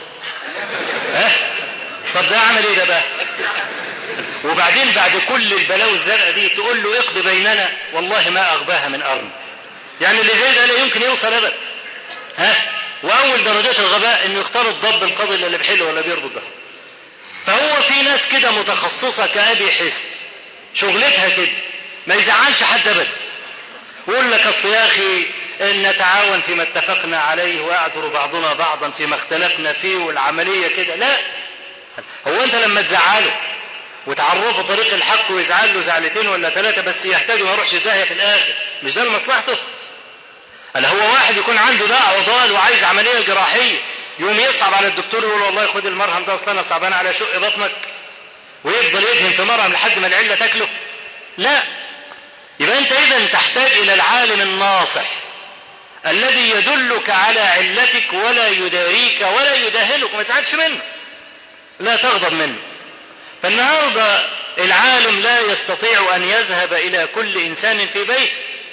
طب ده اعمل ايه ده بقى؟ وبعدين بعد كل البلاوي الزرقاء دي تقول له اقض بيننا؟ والله ما اغباها من ارض. يعني اللي زي ده لا يمكن يوصل ابدا. واول درجات الغباء انه يختار الضب القاضي اللي بحله ولا بيربط ده. فهو في ناس كده متخصصة كأبي حسن شغلتها كده ما يزعلش حد ابدا. ويقول لك اصل يا اخي ان نتعاون فيما اتفقنا عليه ويعذر بعضنا بعضا فيما اختلفنا فيه، والعملية كده. لا، هو انت لما تزعله وتعرفه طريق الحق ويزعل له زعلتين ولا ثلاثة بس يحتاج وما يروحش داهية في الاخر، مش ده لمصلحته؟ هل هو واحد يكون عنده ده عضال وعايز عملية جراحية يقوم يصعب على الدكتور يقول والله خد المرهم ده اصلا انا صعبان على شق بطنك، ويفضل يدهن في مرهم لحد ما العلة تاكله؟ لا. يبقى انت اذا تحتاج الى العالم الناصح الذي يدلك على علتك ولا يداريك ولا يداهنك وما تزعلش منه، لا تغضب منه. فالنهارده العالم لا يستطيع ان يذهب الى كل انسان في بيت،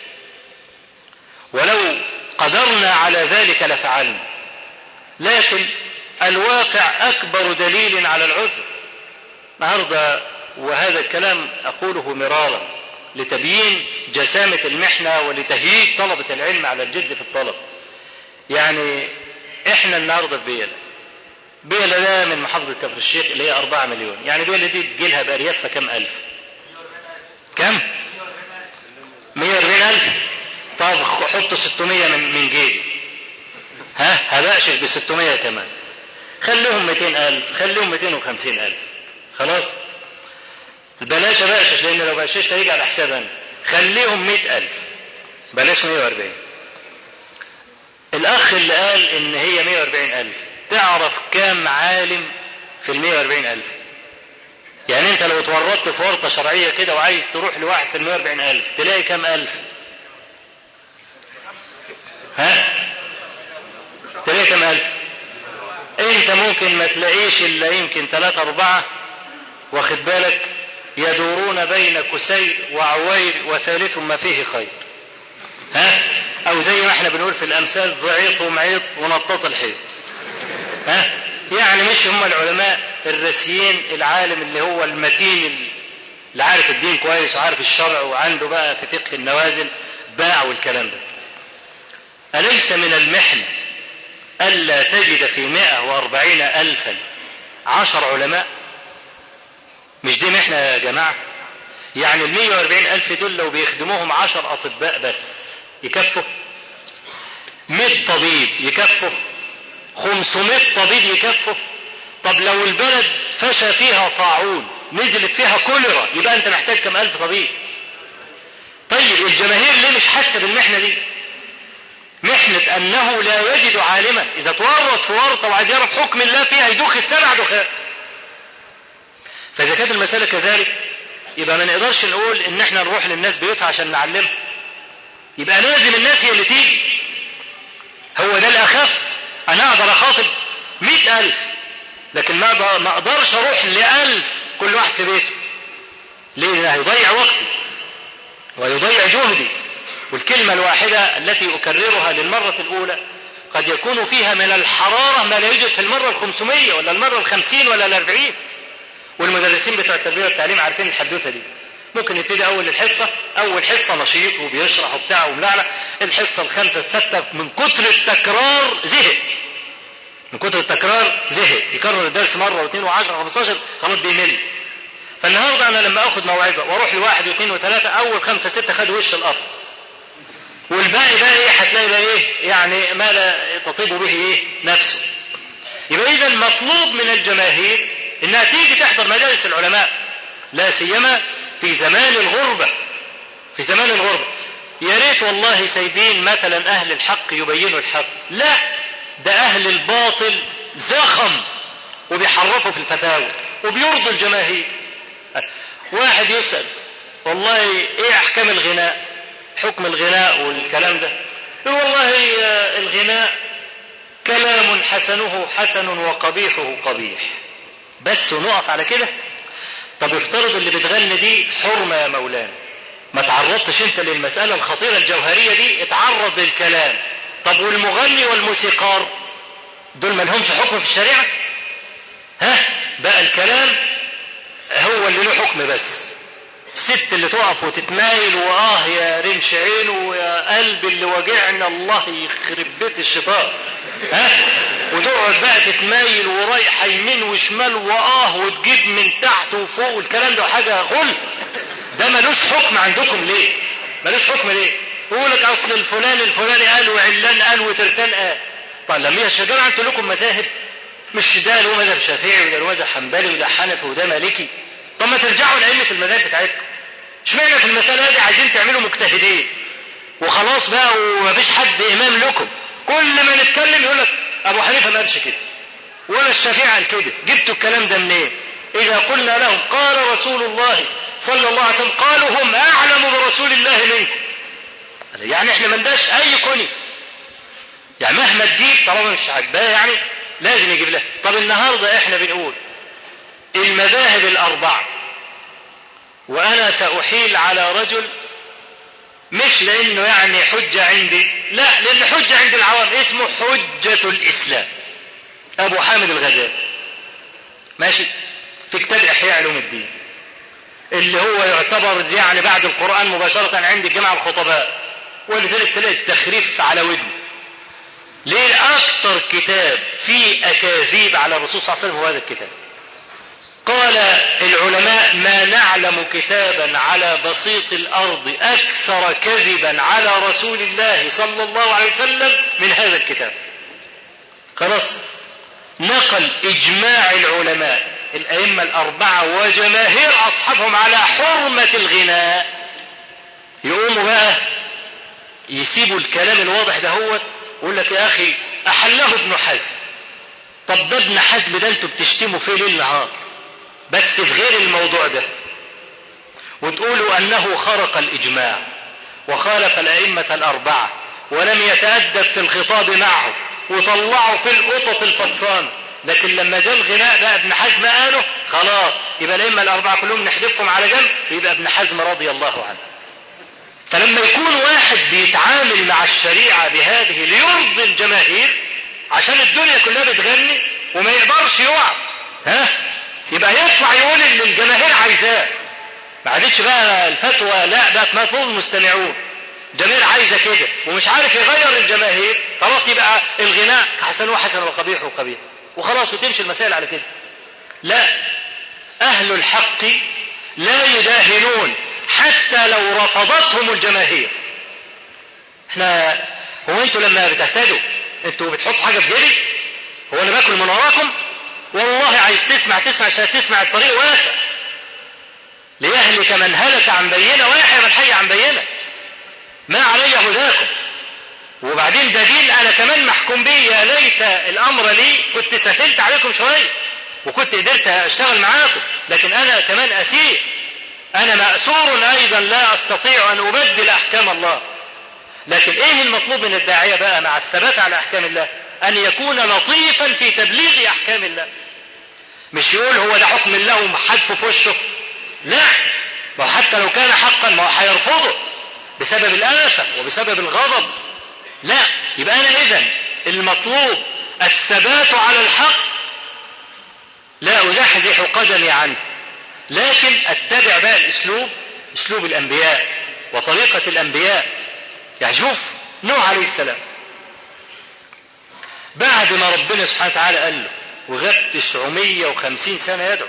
ولو قدرنا على ذلك لفعلنا، لكن الواقع اكبر دليل على العذر. النهارده وهذا الكلام اقوله مرارا لتبيين جسامة المحنة ولتهيئ طلبة العلم على الجد في الطلب. يعني احنا النهارده في بيلة ده من محافظة كفر الشيخ اللي هي 4 مليون، يعني بيلة دي تجيلها بأريافها كم ألف؟ كم؟ 140,000. طب حط 600 من جيبي، هبقشش ب 600 كمان، خليهم 200,000، خليهم 250,000، خلاص بلاش بقشش، لان لو بقششت هيجي على حساب انا، خليهم 100,000 بلاش 140. الاخ اللي قال ان هي 140,000 تعرف كام عالم في 140,000؟ يعني انت لو اتورطت في ورطة شرعية كده وعايز تروح لواحد في 140,000 تلاقي كام ألف؟ تلاقي كم ألف؟ انت ممكن ما تلاقيش الا يمكن 3 4 واخد بالك يدورون بين كسير وعوير وثالث ما فيه خير. او زي ما احنا بنقول في الامثال زعيط ومعيط ونطاط الحيط. يعني مش هم العلماء الراسيين، العالم اللي هو المتين اللي عارف الدين كويس وعارف الشرع وعنده بقى في فقه النوازل باع والكلام ده. أليس من المحنة ألا تجد في 140,000 10 علماء؟ مش دي محنة يا جماعة؟ يعني 140,000 دول لو بيخدموهم 10 أطباء بس يكفوا؟ 100 طبيب يكفوا؟ 500 طبيب يكفوا؟ طب لو البلد فشى فيها طاعون نزلت فيها كوليرا يبقى أنت محتاج كم ألف طبيب؟ طيب الجماهير ليه مش حاسة بالمحنة دي؟ محنة أنه لا يجد عالما، إذا تورط في ورطة وعايز يعرف حكم الله فيها يدوخ السبع دخان. فإذا كانت المسألة كذلك يبقى ما نقدرش نقول إن احنا نروح للناس بيوتها عشان نعلمها، يبقى لازم الناس هي اللي تيجي. هو ده الأخف. أنا أقدر أخاطب 100,000 لكن ما أقدرش أروح ل1000 كل واحد في بيته. ليه؟ لأنه هيضيع وقتي ويضيع جهدي، والكلمة الواحدة التي أكررها للمرة الأولى قد يكون فيها من الحرارة ما لا يوجد في المرة 500 ولا المرة 50 ولا 40. والمدرسين بتوع التربية والتعليم عارفين الحدوثة دي. ممكن يبتدي أول حصة نشيط وبيشرح وبتاع وملعلع، الحصة 5 6 من كتر التكرار زهق، يكرر الدرس مرة واثنين و10 و15 خلاص بيمل. فالنهارده أنا لما أخذ موعظة وأروح ل1 و2 و3 أول 5 6 خدوا وش القفص، والباقي بقى ايه؟ هتلاقي بقى ايه؟ يعني ما لا تطيب به ايه؟ نفسه. يبقى اذا مطلوب من الجماهير انها تيجي تحضر مجالس العلماء، لا سيما في زمان الغربة. يا ريت والله سايبين مثلا اهل الحق يبينوا الحق، لا ده اهل الباطل زخم وبيحرفوا في الفتاوى وبيرضوا الجماهير. واحد يسأل والله ايه احكام الغناء؟ حكم الغناء والكلام ده، والله الغناء كلام حسنه حسن وقبيحه قبيح بس، ونقف على كده. طب افترض اللي بتغني دي حرمة يا مولانا، ما تعرضتش انت للمسألة الخطيرة الجوهرية دي، اتعرض للكلام. طب والمغني والموسيقار دول ما لهمش حكم في الشريعة؟ بقى الكلام هو اللي له حكم بس. الست اللي تقف وتتمايل يا رمش عينه ويا قلب اللي وجعنا الله يخرب بيت الشيطان، وتقعد بقى تتمايل ورايحه يمين وشمال وتجيب من تحت وفوق والكلام ده حاجه غل. ده ملوش حكم عندكم ليه؟ يقول لك اصل الفلاني قال وعلان قال وترتان قال. طيب لما هي الشجره انتوا لكم مذاهب، مش ده له مذهب شافعي وده له مذهب حنبلي وده حنفي وده مالكي. طب ما ترجعوا لأئمة المذاهب بتاعتكم. اشمعنى في المسألة دي عايزين تعملوا مجتهدين وخلاص بقى ومفيش حد إمام لكم؟ كل ما نتكلم يقول لك أبو حنيفة ما قالش كده ولا الشافعي قال كده. جبتوا الكلام ده منين؟ إذا قلنا لهم قال رسول الله صلى الله عليه وسلم قالوا هم أعلم برسول الله منكم. يعني احنا ما نداش أي كوني، يعني مهما تجيب طالما مش عجباه يعني لازم يجيب لها. طب النهارده احنا بنقول المذاهب الأربعة، وأنا سأحيل على رجل مش لأنه يعني حجة عندي، لا لأنه حجة عند العوام، اسمه حجة الإسلام أبو حامد الغزالي، ماشي، في كتاب إحياء علوم الدين اللي هو يعتبر يعني بعد القرآن مباشرة عند الجماعة الخطباء، ولذلك تلاقي التخريف على ودنه. ليه؟ أكتر كتاب فيه أكاذيب على الرسول صلى الله عليه وسلم هو هذا الكتاب. قال العلماء ما نعلم كتابا على بسيط الأرض أكثر كذبا على رسول الله صلى الله عليه وسلم من هذا الكتاب. خلاص، نقل إجماع العلماء الأئمة الأربعة وجماهير أصحابهم على حرمة الغناء. يقوموا بقى يسيبوا الكلام الواضح ده هو ويقول لك يا أخي أحله ابن حزم. طب ده ابن حزم ده انتوا بتشتموا فيه ليل نهار بس في غير الموضوع ده، وتقولوا أنه خرق الإجماع وخالف الأئمة الأربعة ولم يتأدب في الخطاب معه وطلعوا في القطط الفطسان. لكن لما جاء الغناء بقى ابن حزم قاله خلاص يبقى الأئمة الأربعة كلهم نحذفهم على جنب، يبقى ابن حزم رضي الله عنه. فلما يكون واحد بيتعامل مع الشريعة بهذه ليرضي الجماهير عشان الدنيا كلها بتغني وما يقدرش يقع، يبقى يطلع يقول اللي الجماهير عايزاه. ما عادتش بقى الفتوى، لا بقت مطلوب المستمعون. الجماهير عايزه كده ومش عارف يغير الجماهير، خلاص يبقى الغناء حسن وحسن وقبيح وقبيح وخلاص وتمشي المسائل على كده. لا، أهل الحق لا يداهنون حتى لو رفضتهم الجماهير. هو انتوا لما بتهتدوا انتوا بتحطوا حاجة في جيبي؟ هو انا باكل من وراكم؟ والله عايز تسمع الطريق واسع. ليهلك من هلك عن بينة ويحيى من حي عن بينة. ما علي هداكم. وبعدين ده دين انا كمان محكوم بيه. يا ليت الامر لي كنت سهلت عليكم شوية وكنت قدرت اشتغل معاكم، لكن انا كمان اسير، انا مأسور ايضا لا استطيع ان ابدل احكام الله. لكن ايه المطلوب من الداعية بقى مع الثبات على احكام الله؟ ان يكون لطيفا في تبليغ احكام الله، مش يقول هو ده حكم الله وحدفه في وشه. لا، وحتى لو كان حقا ما هو هيرفضه بسبب الآفة وبسبب الغضب. لا، يبقى انا اذن المطلوب الثبات على الحق، لا ازحزح قدمي عنه، لكن اتبع بقى اسلوب الانبياء وطريقة الانبياء. يعني شوف نوح عليه السلام بعد ما ربنا سبحانه وتعالى قال له وغاب 950 سنة يدعو،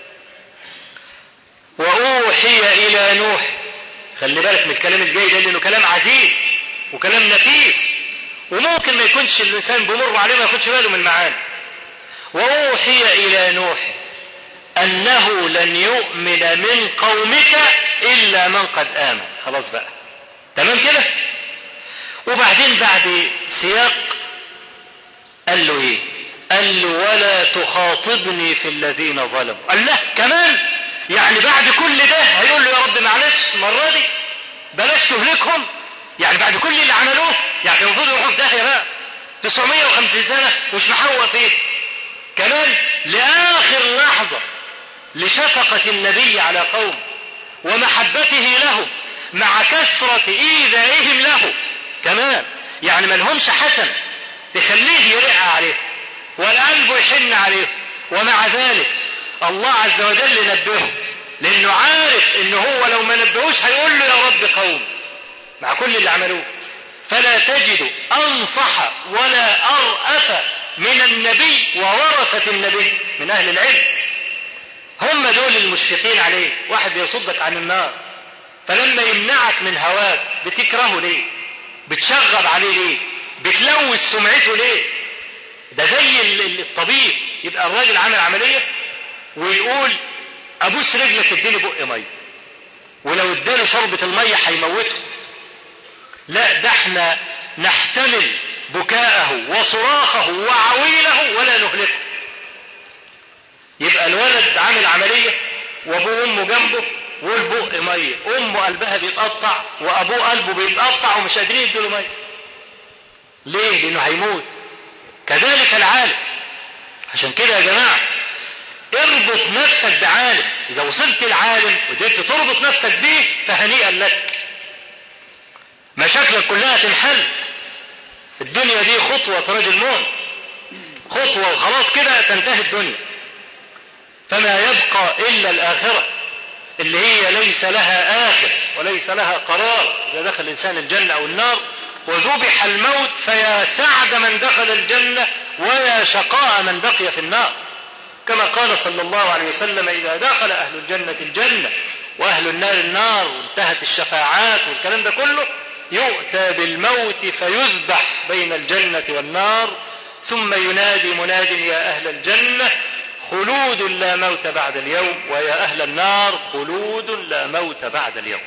وأوحي إلى نوح. خلي بالك من الكلام الجاي ده لأنه كلام عزيز وكلام نفيس وممكن ما يكونش الإنسان بمر عليه ما ياخدش باله من معاني. وأوحي إلى نوح أنه لن يؤمن من قومك إلا من قد آمن. خلاص بقى تمام كده. وبعدين بعد سياق قال له ايه؟ قال له ولا تخاطبني في الذين ظلموا. قال له كمان يعني بعد كل ده هيقول له يا رب معلش المرة دي بلاش تهلكهم؟ يعني بعد كل اللي عملوه يعني المفروض يروحوا في داهية بقى 950 سنة مش محوق فيه كمان لآخر لحظة لشفقة النبي على قوم ومحبته لهم مع كثرة إيذائهم له كمان. يعني ما لهمش حسن تخليه يرق عليه والقلب يحن عليه، ومع ذلك الله عز وجل نبهه لأنه عارف إنه هو لو ما نبهوش هيقول له يا رب قوم مع كل اللي عملوه. فلا تجد أنصح ولا أرأف من النبي وورثة النبي من أهل العلم. هم دول المشفقين عليه. واحد بيصدك عن النار فلما يمنعك من هواك بتكرهه ليه؟ بتشغب عليه ليه؟ بتلوث سمعته ليه؟ ده زي الطبيب يبقى الراجل عامل عملية ويقول ابوس رجلك اديني بق ميه، ولو اداله شربة المية هيموته. لا، ده احنا نحتمل بكاءه وصراخه وعويله ولا نهلكه. يبقى الولد عامل عملية وابوه وامه جنبه والبق ميه، امه قلبها بيتقطع وابوه قلبه بيتقطع ومش قادرين يدوا ميه. ليه؟ لانه هيموت. كذلك العالم. عشان كده يا جماعه اربط نفسك بعالم. اذا وصلت العالم وقدرت تربط نفسك بيه فهنيئا لك، مشاكلك كلها تنحل. الدنيا دي خطوه رجل مؤمن، خطوه وخلاص كده تنتهي الدنيا، فما يبقى الا الاخره اللي هي ليس لها آخر وليس لها قرار. إذا دخل الإنسان الجنة أو النار وذبح الموت فيا سعد من دخل الجنة ويا شقاء من بقي في النار، كما قال صلى الله عليه وسلم إذا دخل أهل الجنة الجنة وأهل النار النار وانتهت الشفاعات والكلام ده كله يؤتى بالموت فيذبح بين الجنة والنار ثم ينادي مناد يا أهل الجنة خلود لا موت بعد اليوم ويا أهل النار خلود لا موت بعد اليوم.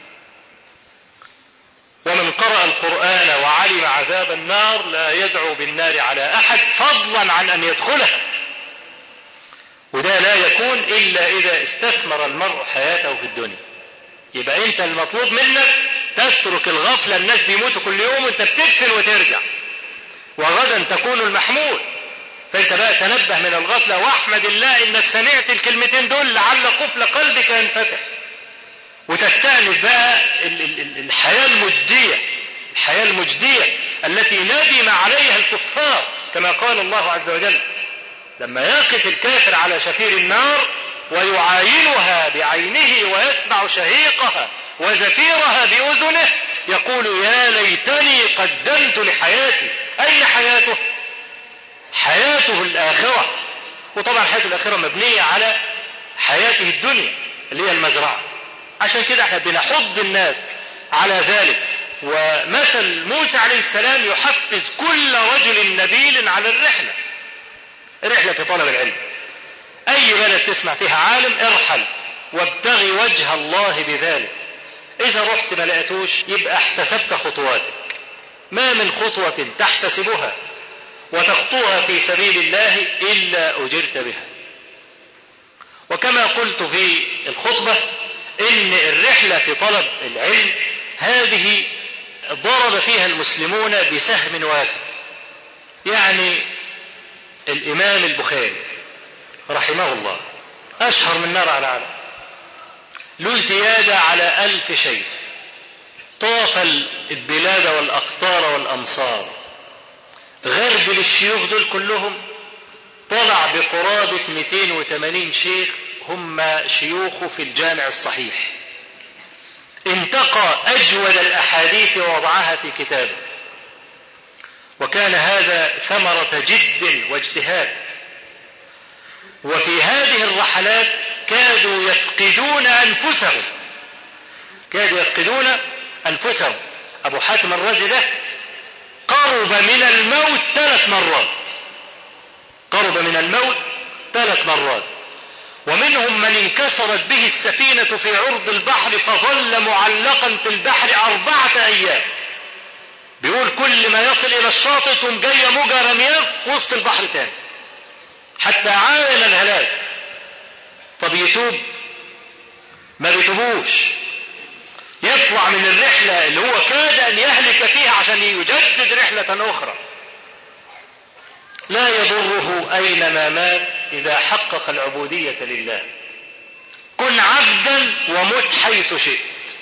ومن قرأ القرآن وعلم عذاب النار لا يدعو بالنار على أحد فضلا عن أن يدخلها، وده لا يكون إلا إذا استثمر المرء حياته في الدنيا. يبقى أنت المطلوب منك تترك الغفلة، الناس بيموتوا كل يوم وانت بتدفن وترجع، وغدا تكون المحمول. فانت بقى تنبه من الغفلة واحمد الله انك سمعت الكلمتين دول لعل قفل قلبك ينفتح، وتستأنف بقى الحياة المجدية، الحياة المجدية التي ندم عليها الكفار، كما قال الله عز وجل لما يقف الكافر على شفير النار ويعاينها بعينه ويسمع شهيقها وزفيرها بأذنه يقول يا ليتني قدمت لحياتي. أين حياته؟ حياته الآخرة. وطبعا حياته الآخرة مبنية على حياته الدنيا اللي هي المزرعة. عشان كده احنا بنحض الناس على ذلك. ومثل موسى عليه السلام يحفز كل رجل نبيل على الرحلة في طلب العلم. أي بلد تسمع فيها عالم ارحل وابتغي وجه الله بذلك. إذا رحت ما لقيتوش يبقى احتسبت خطواتك. ما من خطوة تحتسبها وتخطوها في سبيل الله إلا أجرت بها. وكما قلت في الخطبة إن الرحلة في طلب العلم هذه ضرب فيها المسلمون بسهم واحد. يعني الإمام البخاري رحمه الله أشهر من نار على علم، له زيادة على 1000 شيء، طاف البلاد والأقطار والأمصار، غرب للشيوخ دول كلهم، طلع بقرابة 280 شيخ هم شيوخه في الجامع الصحيح، انتقى أجود الأحاديث ووضعها في كتابه. وكان هذا ثمرة جد واجتهاد. وفي هذه الرحلات كادوا يفقدون أنفسهم. أبو حاتم الرازي ده قرب من الموت 3 مرات. ومنهم من انكسرت به السفينة في عرض البحر فظل معلقا في البحر 4 أيام. بيقول كل ما يصل إلى الشاطئ ثم جاية موجة رمياه في وسط البحر تاني حتى عاين الهلاك. طب يتوب؟ ما بيتوبوش. يطلع من الرحلة اللي هو كاد أن يهلك فيها عشان يجدد رحلة أخرى. لا يضره أينما مات إذا حقق العبودية لله. كن عبدا ومت حيث شئت.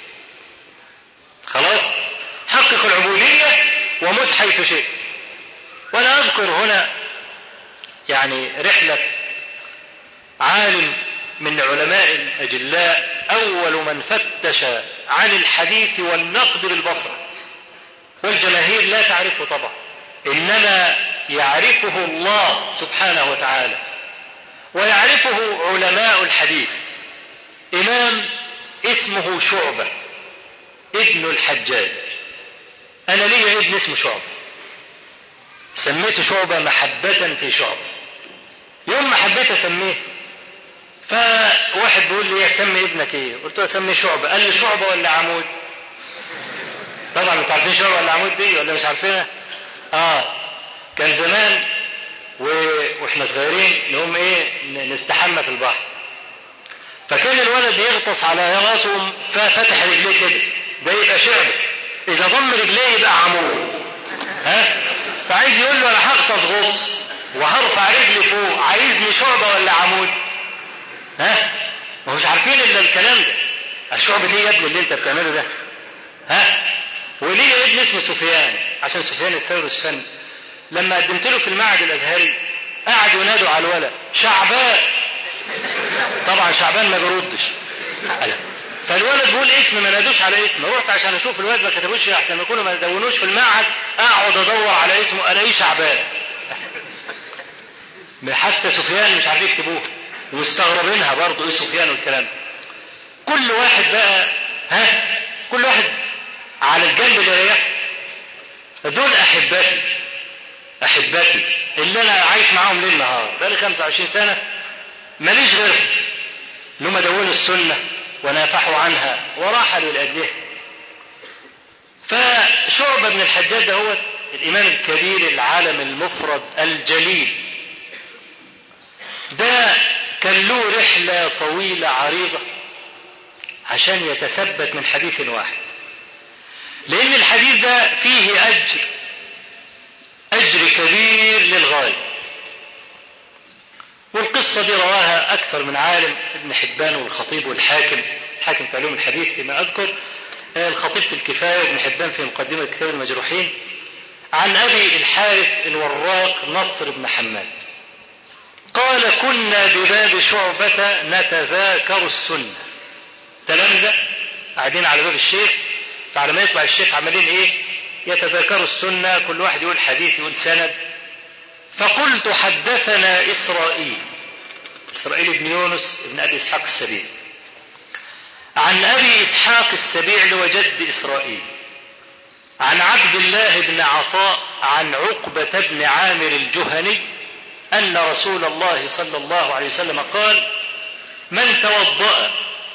خلاص حقق العبودية ومت حيث شئت. وأنا أذكر هنا يعني رحلة عالم من علماء الأجلاء أول من فتش عن الحديث والنقد بالبصرة، والجماهير لا تعرفه طبعا، إنما يعرفه الله سبحانه وتعالى ويعرفه علماء الحديث. إمام اسمه شعبة ابن الحجاج. أنا لي ابن اسمه شعبة، سميته شعبة محبة في شعبة. يوم ما حبيت أسميه فواحد بيقول لي هتسمي ابنك ايه؟ قلت له اسميه شعبة. قال لي شعبة ولا عمود؟ طبعا انتوا عارفين شعبة ولا عمود دي ولا مش عارفينها؟ كان زمان واحنا صغيرين نقوم نستحمى في البحر، فكان الولد يغطس على راسه ففتح رجليه كده، ده يبقى شعبة. اذا ضم رجليه يبقى عمود. فعايز يقول له انا هغطس غطس وهرفع رجلي فوق، عايزني شعبة ولا عمود؟ ما مش عارفين الا الكلام ده. الشعبة ايه يا ابني اللي انت بتعمله ده؟ وليه ابن اسمه سفيان عشان سفيان الثوري سفيان. لما قدمت له في المعهد الازهري قعدوا ينادوا على الولد شعبان. طبعا شعبان ما بيردش. فالولد بيقول اسم ما نادوش على اسمه. رحت عشان اشوف الولد ما كتبوش احسن ما يكونوا ما دونوش في المعهد، اقعد ادور على اسمه الاقيه شعبان. حتى سفيان مش عارفين يكتبوه ومستغربينها برضه ايه سفيان والكلام. كل واحد بقى كل واحد على الجنب اللي ريحه. دول احبتي اللي انا عايش معاهم ليل نهار بقالي 25 سنه ماليش غيرهم، اللي هم دونوا السنه ونافحوا عنها ورحلوا لاجلها. فشعبة بن الحجاج ده هو الامام الكبير العالم المفرد الجليل ده، كان له رحلة طويلة عريضة عشان يتثبت من حديث واحد. لأن الحديث ده فيه أجر كبير للغاية. والقصة دي رواها أكثر من عالم، ابن حبان والخطيب والحاكم، الحاكم في علوم الحديث فيما أذكر، الخطيب في الكفاية وابن حبان في مقدمة كتاب المجروحين، عن أبي الحارث الوراق نصر بن حماد قال: كنا بباب شعبة نتذاكر السنة. تلامذة قاعدين على باب الشيخ، فعلى ما يطلع الشيخ عمالين يتذاكروا السنة، كل واحد يقول حديث يقول سند. فقلت: حدثنا إسرائيل بن يونس بن أبي إسحاق السبيعي عن أبي إسحاق السبيعي وجد إسرائيل عن عبد الله بن عطاء عن عقبة بن عامر الجهني أن رسول الله صلى الله عليه وسلم قال: من توضأ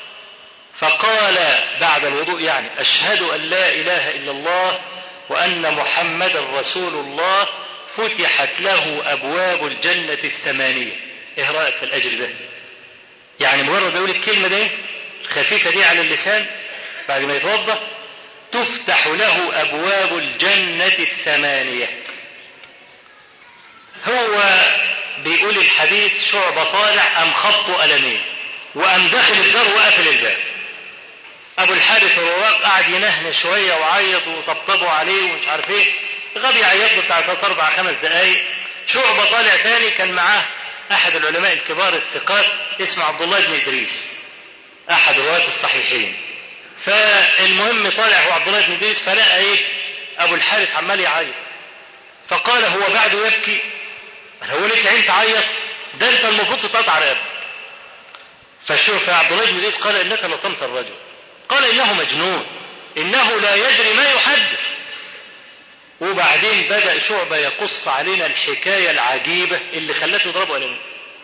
فقال بعد الوضوء أشهد أن لا إله إلا الله وأن محمد رسول الله فتحت له أبواب الجنة 8. إيه رأيك في الأجر ده؟ مجرد يقول الكلمة دي خفيفة دي على اللسان بعد ما يتوضأ تفتح له أبواب الجنة 8. هو بيقول الحديث شعبة طالع أم خط قلمين وأم داخل الدار وقفل الباب. أبو الحارث الرواق قعد ينهن شوية وعيط وطبطبوا عليه ومش عارف ايه، غبي عيط له بتاع 3-4-5 دقايق. شعبة طالع تاني كان معاه أحد العلماء الكبار الثقات اسمه عبد الله بن إدريس أحد رواة الصحيحين. فالمهم طالع هو عبد الله بن إدريس فلقى أبو الحارث عمال يعيط، فقال: هو بعده يبكي؟ هو ليك عين تعيط؟ ده أنت المفروض تتقطع رقبتك. فشوف عبد الله بن إدريس قال: إنك لطمت الرجل. قال: إنه مجنون، إنه لا يدري ما يحدث. وبعدين بدأ شعبة يقص علينا الحكاية العجيبة اللي خلته يضربه قلمين.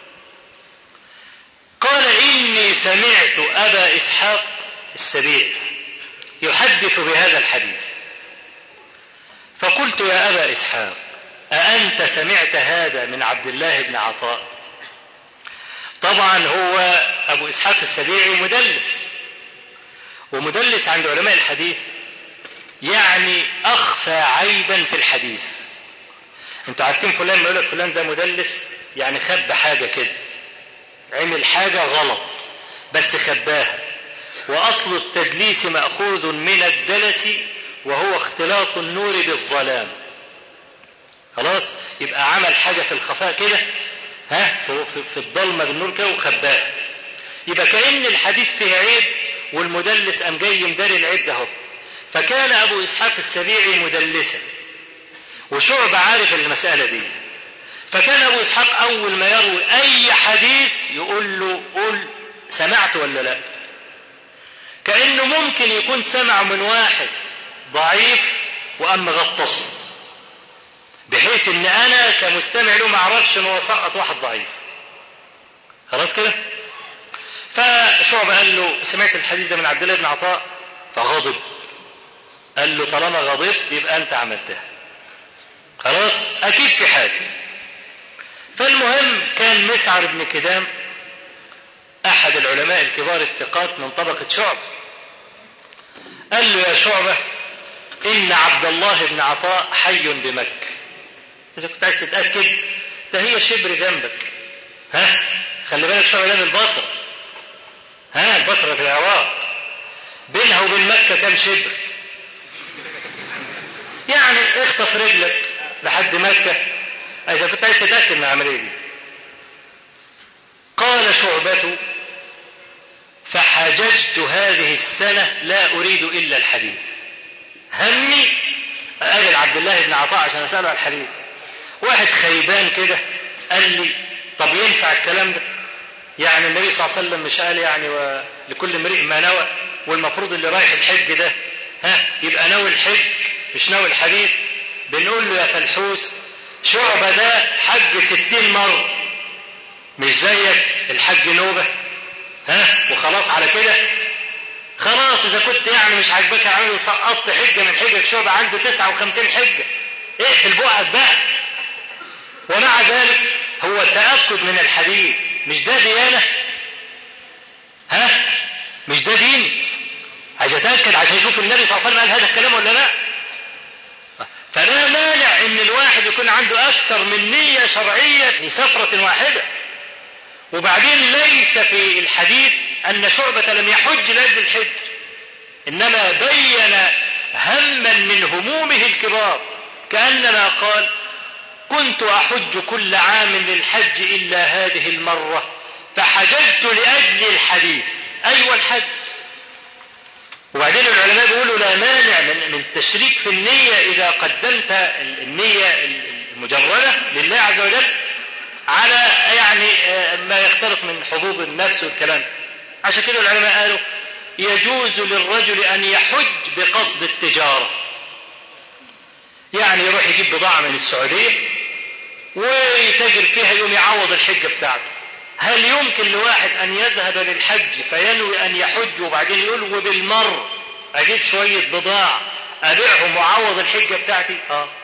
قال: إني سمعت أبا إسحاق السبيعي يحدث بهذا الحديث، فقلت: يا أبا إسحاق، أأنت سمعت هذا من عبد الله بن عطاء؟ طبعا هو أبو إسحاق السبيعي مدلس، ومدلس عند علماء الحديث أخفى عيبا في الحديث. انتوا عارفين فلان ما يقولك فلان ده مدلس، خبى حاجة كده، عمل حاجة غلط بس خباها. وأصل التدليس مأخوذ من الدلس وهو اختلاط النور بالظلام. خلاص، يبقى عمل حاجة في الخفاء كده، في الظلمة بالنور كده وخباها، يبقى كأن الحديث فيه عيب والمدلس قام جاي مداري العيب ده. فكان أبو إسحاق السبيعي مدلسا وشعب عارف المسألة دي، فكان أبو إسحاق أول ما يروي أي حديث يقول له: قل سمعت ولا لا؟ كأنه ممكن يكون سمع من واحد ضعيف وأما غطسه، بحيث ان انا كمستمع له ما اعرفش انه سقط واحد ضعيف. خلاص كده. فشعبة قال له: سمعت الحديث ده من عبد الله بن عطاء؟ فغضب، قال له: طالما غضبت يبقى انت عملتها، خلاص اكيد في حاجة. فالمهم كان مسعر بن كدام احد العلماء الكبار الثقات من طبقة شعبة، قال له: يا شعبة، ان عبد الله بن عطاء حي بمكة، إذا كنت عايز تتأكد ده هي شبر جنبك. خلي بالك شعبة ده من البصرة، البصرة في العراق، بينها وبين مكة كم شبر؟ اخطف رجلك لحد مكة إذا كنت عايز تتأكد من العملية دي. قال شعبة: فحججت هذه السنة لا أريد إلا الحديث، همي أقابل عبد الله بن عطاء عشان أسأله على الحديث. واحد خيبان كده قال لي: طب ينفع الكلام ده؟ النبي صلى الله عليه وسلم مش قال ولكل امرئ ما نوى، والمفروض اللي رايح الحج ده يبقى ناوي الحج مش ناوي الحديث. بنقول له: يا فلحوس، شعبة ده حج 60 مرة، مش زيك الحج نوبة وخلاص على كده. خلاص إذا كنت مش عاجبك عامل سقطت حجة من حجة شعبة، عنده 59 حجة، اقفل بقك بقى. ومع ذلك هو التأكد من الحديث مش ده ديانة؟ مش ده دين؟ عايز اتاكد عشان يشوف النبي صلى الله عليه وسلم قال هذا الكلام ولا لا. فلا مانع ان الواحد يكون عنده اكثر من نية شرعية في سفرة واحدة. وبعدين ليس في الحديث ان شعبة لم يحج لاجل الحج، انما بين هما من همومه الكبار، كأنما قال كنت احج كل عام للحج الا هذه المرة فحججت لاجل الحديث. ايوه الحج. وبعدين العلماء بيقولوا لا مانع من التشريك في النية إذا قدمت النية المجردة لله عز وجل على يعني ما يختلف من حظوظ النفس والكلام. عشان كده العلماء قالوا يجوز للرجل أن يحج بقصد التجارة، يعني يروح يجيب بضاعة من السعودية ويتاجر فيها يوم يعوض الحجة بتاعته. هل يمكن لواحد أن يذهب للحج فينوي أن يحج وبعدين يقول وبالمر أجيب شوية بضاعة أبيعهم وأعوض الحجة بتاعتي؟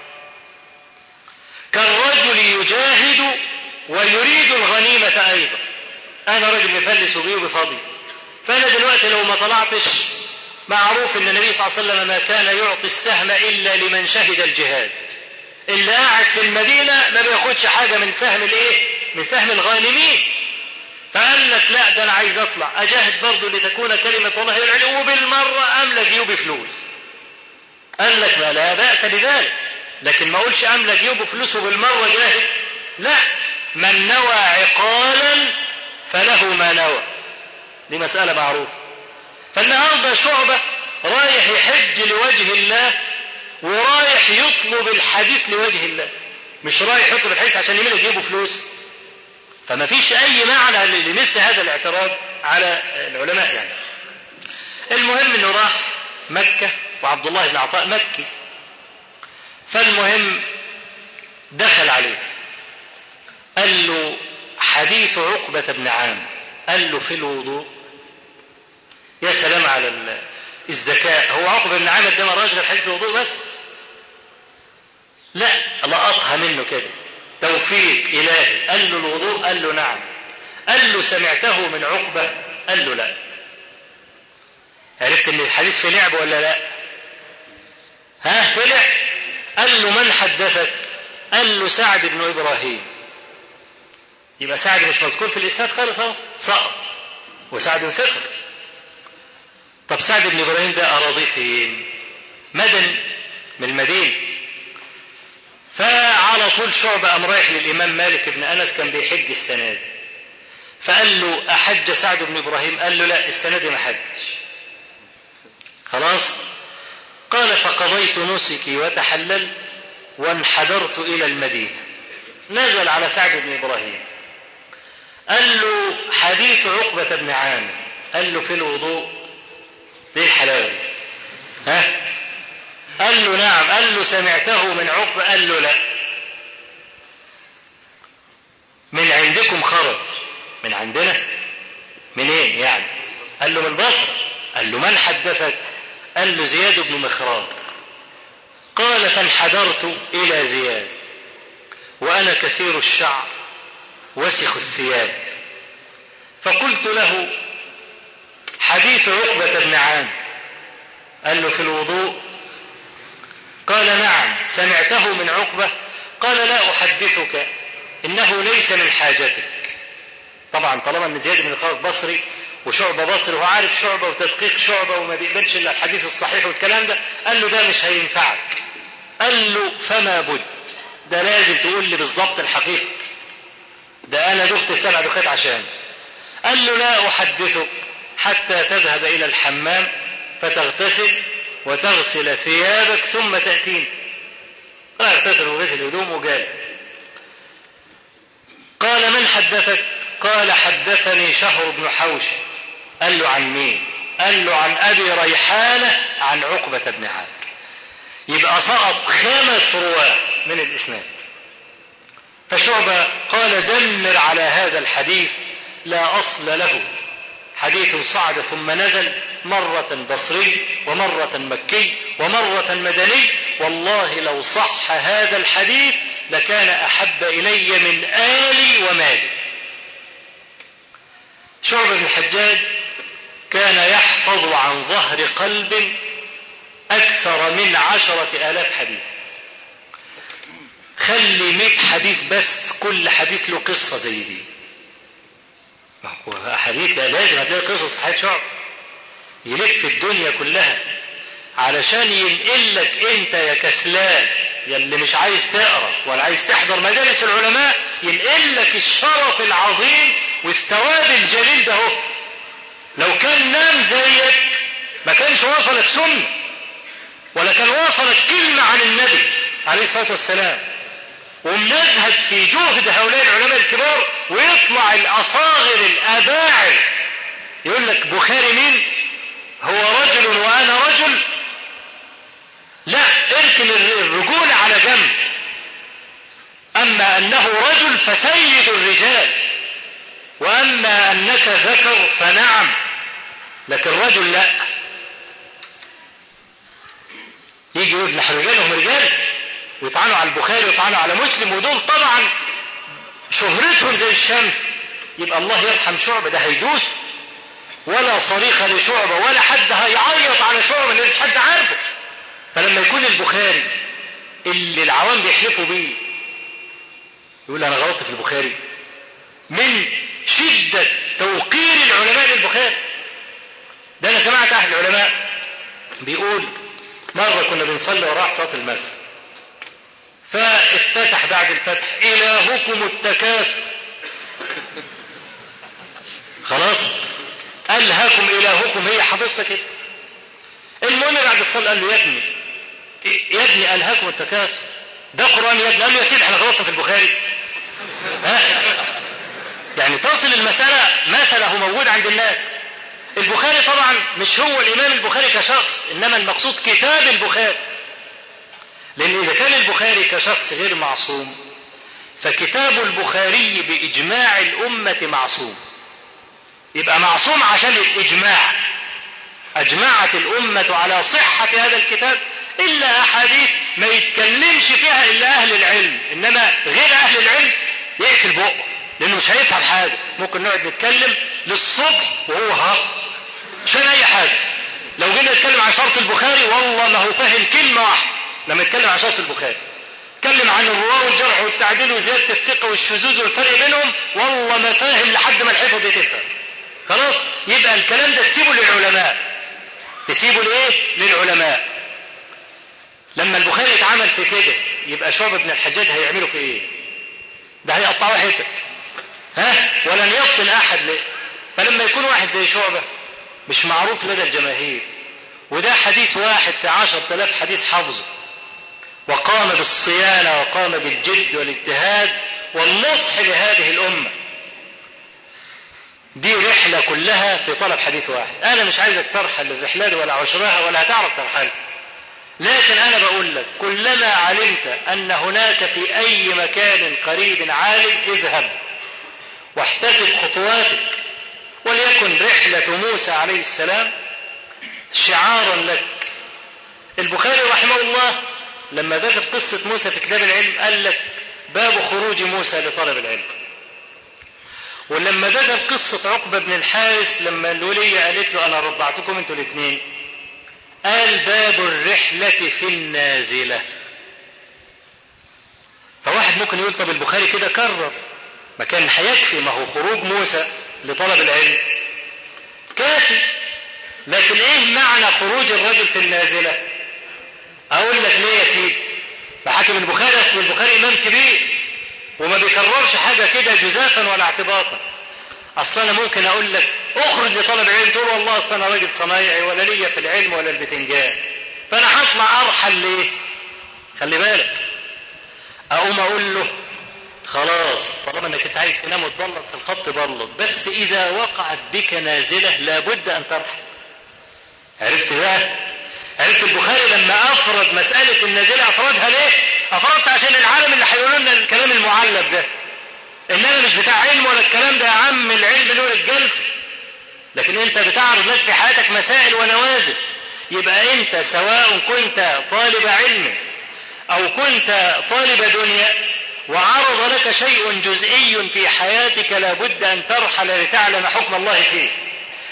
كالرجل يجاهد ويريد الغنيمة أيضا. أنا رجل مفلس وجيبي فاضي، فأنا دلوقتي لو ما طلعتش، معروف أن النبي صلى الله عليه وسلم ما كان يعطي السهم إلا لمن شهد الجهاد. اللي قاعد في المدينة ما بياخدش حاجة من سهم الإيه؟ من سهم الغانمين. فقال لك لا ده انا عايز اطلع اجاهد برضه لتكون كلمة الله هي العليا وبالمرة املى جيوبي فلوس. قال لك ما لا بأس بذلك، لكن ما اقولش املى جيوبه فلوس وبالمرة جاهد. لا، من نوى عقالا فله ما نوى، دي مسألة معروفة. فالنهارده شعبة رايح يحج لوجه الله ورايح يطلب الحديث لوجه الله، مش رايح يطلب الحديث عشان يملى جيوبه فلوس. فما فيش أي معنى لمثل هذا الاعتراض على العلماء يعني. المهم أنه راح مكة وعبد الله بن عطاء مكي. فالمهم دخل عليه قال له حديث عقبة بن عامر، قال له في الوضوء. يا سلام على الذكاء. هو عقبة بن عامر ده ما راجل غير حديث الوضوء بس؟ لا، لقطها منه كده توفيق إلهي. قال له الوضوء؟ قال له نعم. قال له سمعته من عقبة؟ قال له لا. عرفت ان الحديث في لعب ولا لا؟ في لعب. قال له من حدثك؟ قال له سعد بن إبراهيم. يبقى سعد مش مذكور في الإسناد خالص، اهو سقط، وسعد ثقة. طب سعد بن إبراهيم ده أراضيه فين؟ مدني من المدينة. فعلى طول شعبة قام رايح للإمام مالك بن أنس، كان بيحج السنة دي، فقال له أحج سعد بن إبراهيم؟ قال له لا السنة دي ما حجش. خلاص. قال فقضيت نسكي وتحللت وانحدرت إلى المدينة. نزل على سعد بن إبراهيم قال له حديث عقبة بن عامر، قال له في الوضوء؟ ليه الحلاوة دي؟ قال له نعم. قال له سمعته من عقبة؟ قال له لا. من عندكم خرج؟ من عندنا. منين يعني؟ قال له من البصرة. قال له من حدثك؟ قال له زياد بن مخراج. قال فانحدرت إلى زياد وأنا كثير الشعر وسخ الثياب، فقلت له حديث عقبة بن عامر؟ قال له في الوضوء؟ قال نعم. سمعته من عقبة؟ قال لا أحدثك، إنه ليس من حاجتك. طبعا طالما ان زياد بن مخراج بصري وشعبة بصري وعارف شعبة وتدقيق شعبة وما بيقبلش الا الحديث الصحيح والكلام ده، قال له ده مش هينفعك. قال له فما بد، ده لازم تقول لي بالظبط الحقيقة، ده انا دخت السبع دخات عشان. قال له لا أحدثك حتى تذهب إلى الحمام فتغتسل وتغسل ثيابك ثم تأتين. اغتسل وغسل هدومه وجال. قال من حدثك؟ قال حدثني شهر بن حوشب. قال له عن مين؟ قال له عن أبي ريحانة عن عقبة بن عامر. يبقى سقط 5 رواه من الإسناد. فشعبة قال دمر على هذا الحديث لا أصل له، حديث صعد ثم نزل، مرة بصري ومرة مكي ومرة مدني، والله لو صح هذا الحديث لكان أحب إلي من آلي ومالي. شعبة بن الحجاج كان يحفظ عن ظهر قلب أكثر من 10,000 حديث. خلي 100 حديث بس، كل حديث له قصة زي دي. حديث لازم هتلاقي قصص في حياة شعب، يلف الدنيا كلها علشان ينقل لك انت يا كسلان يا اللي مش عايز تقرا ولا عايز تحضر مجالس العلماء، ينقل لك الشرف العظيم والثواب الجليل ده. هو لو كان نام زيك ما كانش وصلك سنة ولا كان وصلك كلمة عن النبي عليه الصلاة والسلام. ومنزهد في جهد هؤلاء العلماء الكبار، ويطلع الأصاغر الأباعر يقول لك بخاري مين؟ هو رجل وأنا رجل؟ لا، اركن الرجولة على جنب. أما أنه رجل فسيد الرجال، وأما أنك ذكر فنعم، لكن رجل لا. يجي يقول نحن رجالهم رجال ويطعنوا على البخاري ويطعنوا على مسلم، ودول طبعا شهرتهم زي الشمس. يبقى الله يرحم شعبة، ده هيدوس ولا صريخ لشعبة ولا حد هيعيط على شعبة اللي مش حد عارفه. فلما يكون البخاري اللي العوام بيحلفوا بيه يقول انا غلطت في البخاري من شدة توقير العلماء للبخاري. ده انا سمعت اهل العلماء بيقول مرة كنا بنصلي وراء صلاة المغرب، فافتتح بعد الفتح إلهكم التكاثر. خلاص ألهاكم إلهكم، هي حفظت كده. المهم بعد الصلاة قال له يا ابني ألهاكم التكاثر ده قرآن يا ابني. قال له يا سيدي احنا غلطنا في البخاري. يعني تصل المسألة مثله موجود عند الناس. البخاري طبعا مش هو الإمام البخاري كشخص، إنما المقصود كتاب البخاري. لأن إذا كان البخاري كشخص غير معصوم فكتاب البخاري بإجماع الأمة معصوم. يبقى معصوم عشان الإجماع، أجمعت الأمة على صحة هذا الكتاب إلا أحاديث ما يتكلمش فيها إلا أهل العلم، إنما غير أهل العلم يقفل بقه لأنه مش هيفهم حاجة. ممكن نقعد نتكلم للصبح وهو هرب عشان أي حاجة. لو جينا نتكلم عن شرط البخاري والله ما هو فاهم كلمة واحدة. لما يتكلم عن شرط البخاري يتكلم عن الرواه والجرح والتعديل وزيادة الثقة والشذوذ والفرق بينهم، والله ما فاهم لحد ما الحفظ دي تفهم. خلاص يبقى الكلام ده تسيبه للعلماء. تسيبه لإيه؟ للعلماء. لما البخاري اتعمل في كده يبقى شعبة بن الحجاج هيعملوا في ايه؟ ده هيقطعوا حتت ولن يفطن احد ليه. فلما يكون واحد زي شعبة مش معروف لدى الجماهير، وده حديث واحد في 10,000 حديث حفظه، وقام بالصيانة وقام بالجد والاجتهاد والنصح لهذه الأمة، دي رحلة كلها في طلب حديث واحد. أنا مش عايزك ترحل الرحلة دي ولا عشرها ولا هتعرف ترحل، لكن أنا بقول لك كلما علمت أن هناك في أي مكان قريب عالم اذهب واحتسب خطواتك، وليكن رحلة موسى عليه السلام شعارا لك. البخاري رحمه الله لما ذكر قصة موسى في كتاب العلم قال لك باب خروج موسى لطلب العلم. ولما ذكر قصة عقبة بن الحارث لما الولية قالت له أنا رضعتكم أنتوا الاثنين، قال باب الرحلة في النازلة. فواحد ممكن يقول طب البخاري كده كرر، ما كان هيكفي، ما هو خروج موسى لطلب العلم كافي. لكن ايه معنى خروج الرجل في النازلة؟ اقول لك ليه يا سيدي. بحكم البخاري اصل البخاري امام كبير وما بيكررش حاجة كده جزافا ولا اعتباطا. اصلا انا ممكن اقول لك اخرج لطلب العلم تقول والله اصلا انا راجل صنايعي ولا ليا في العلم ولا البتنجان، فانا هطلع ارحل ليه؟ خلي بالك. اقوم اقول له خلاص طالما انك انت عايز تنام وتبلط في الخط بلط، بس اذا وقعت بك نازلة لابد ان ترحل. عرفت بقى؟ عرفت البخاري لما افرد مسألة النازلة افردها ليه؟ افردها عشان العالم اللي هيقولوا لنا الكلام المعلب ده، انما مش بتاع علم ولا الكلام ده يا عم. العلم له رجالته، لكن انت بتعرض لك في حياتك مسائل ونوازل. يبقى انت سواء كنت طالب علم او كنت طالب دنيا وعرض لك شيء جزئي في حياتك لابد ان ترحل لتعلم حكم الله فيه.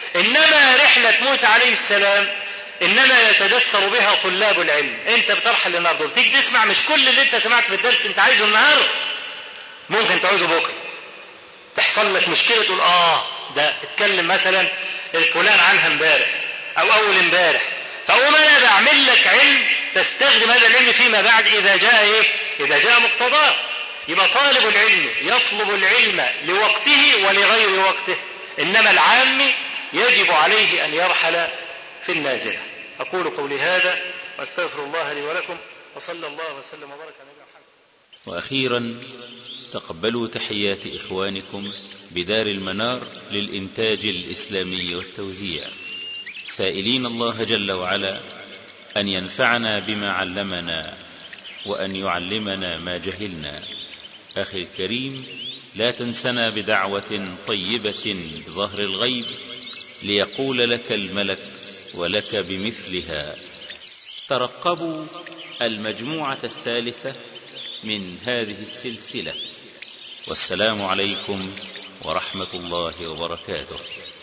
إنما رحلة موسى عليه السلام إنما يتدثر بها طلاب العلم. أنت بترحل النهارده وبتيجي تسمع، مش كل اللي أنت سمعت في الدرس أنت عايزه النهارده، ممكن تعوزه بكرة. تحصل لك مشكلة تقول ده اتكلم مثلا الفلان عنها امبارح أو أول امبارح، فأقوم أنا بعمل لك علم تستخدم هذا العلم فيما بعد إذا جاء إذا جاء مقتضاه. يبقى طالب العلم يطلب العلم لوقته ولغير وقته، إنما العام يجب عليه أن يرحل في النازلة. أقول قولي هذا وأستغفر الله لي ولكم، وصلى الله وسلم وبارك على نبينا محمد. وأخيرا تقبلوا تحيات إخوانكم بدار المنار للإنتاج الإسلامي والتوزيع، سائلين الله جل وعلا أن ينفعنا بما علمنا وأن يعلمنا ما جهلنا. أخي الكريم، لا تنسنا بدعوة طيبة بظهر الغيب ليقول لك الملك ولك بمثلها. ترقبوا المجموعة الثالثة من هذه السلسلة، والسلام عليكم ورحمة الله وبركاته.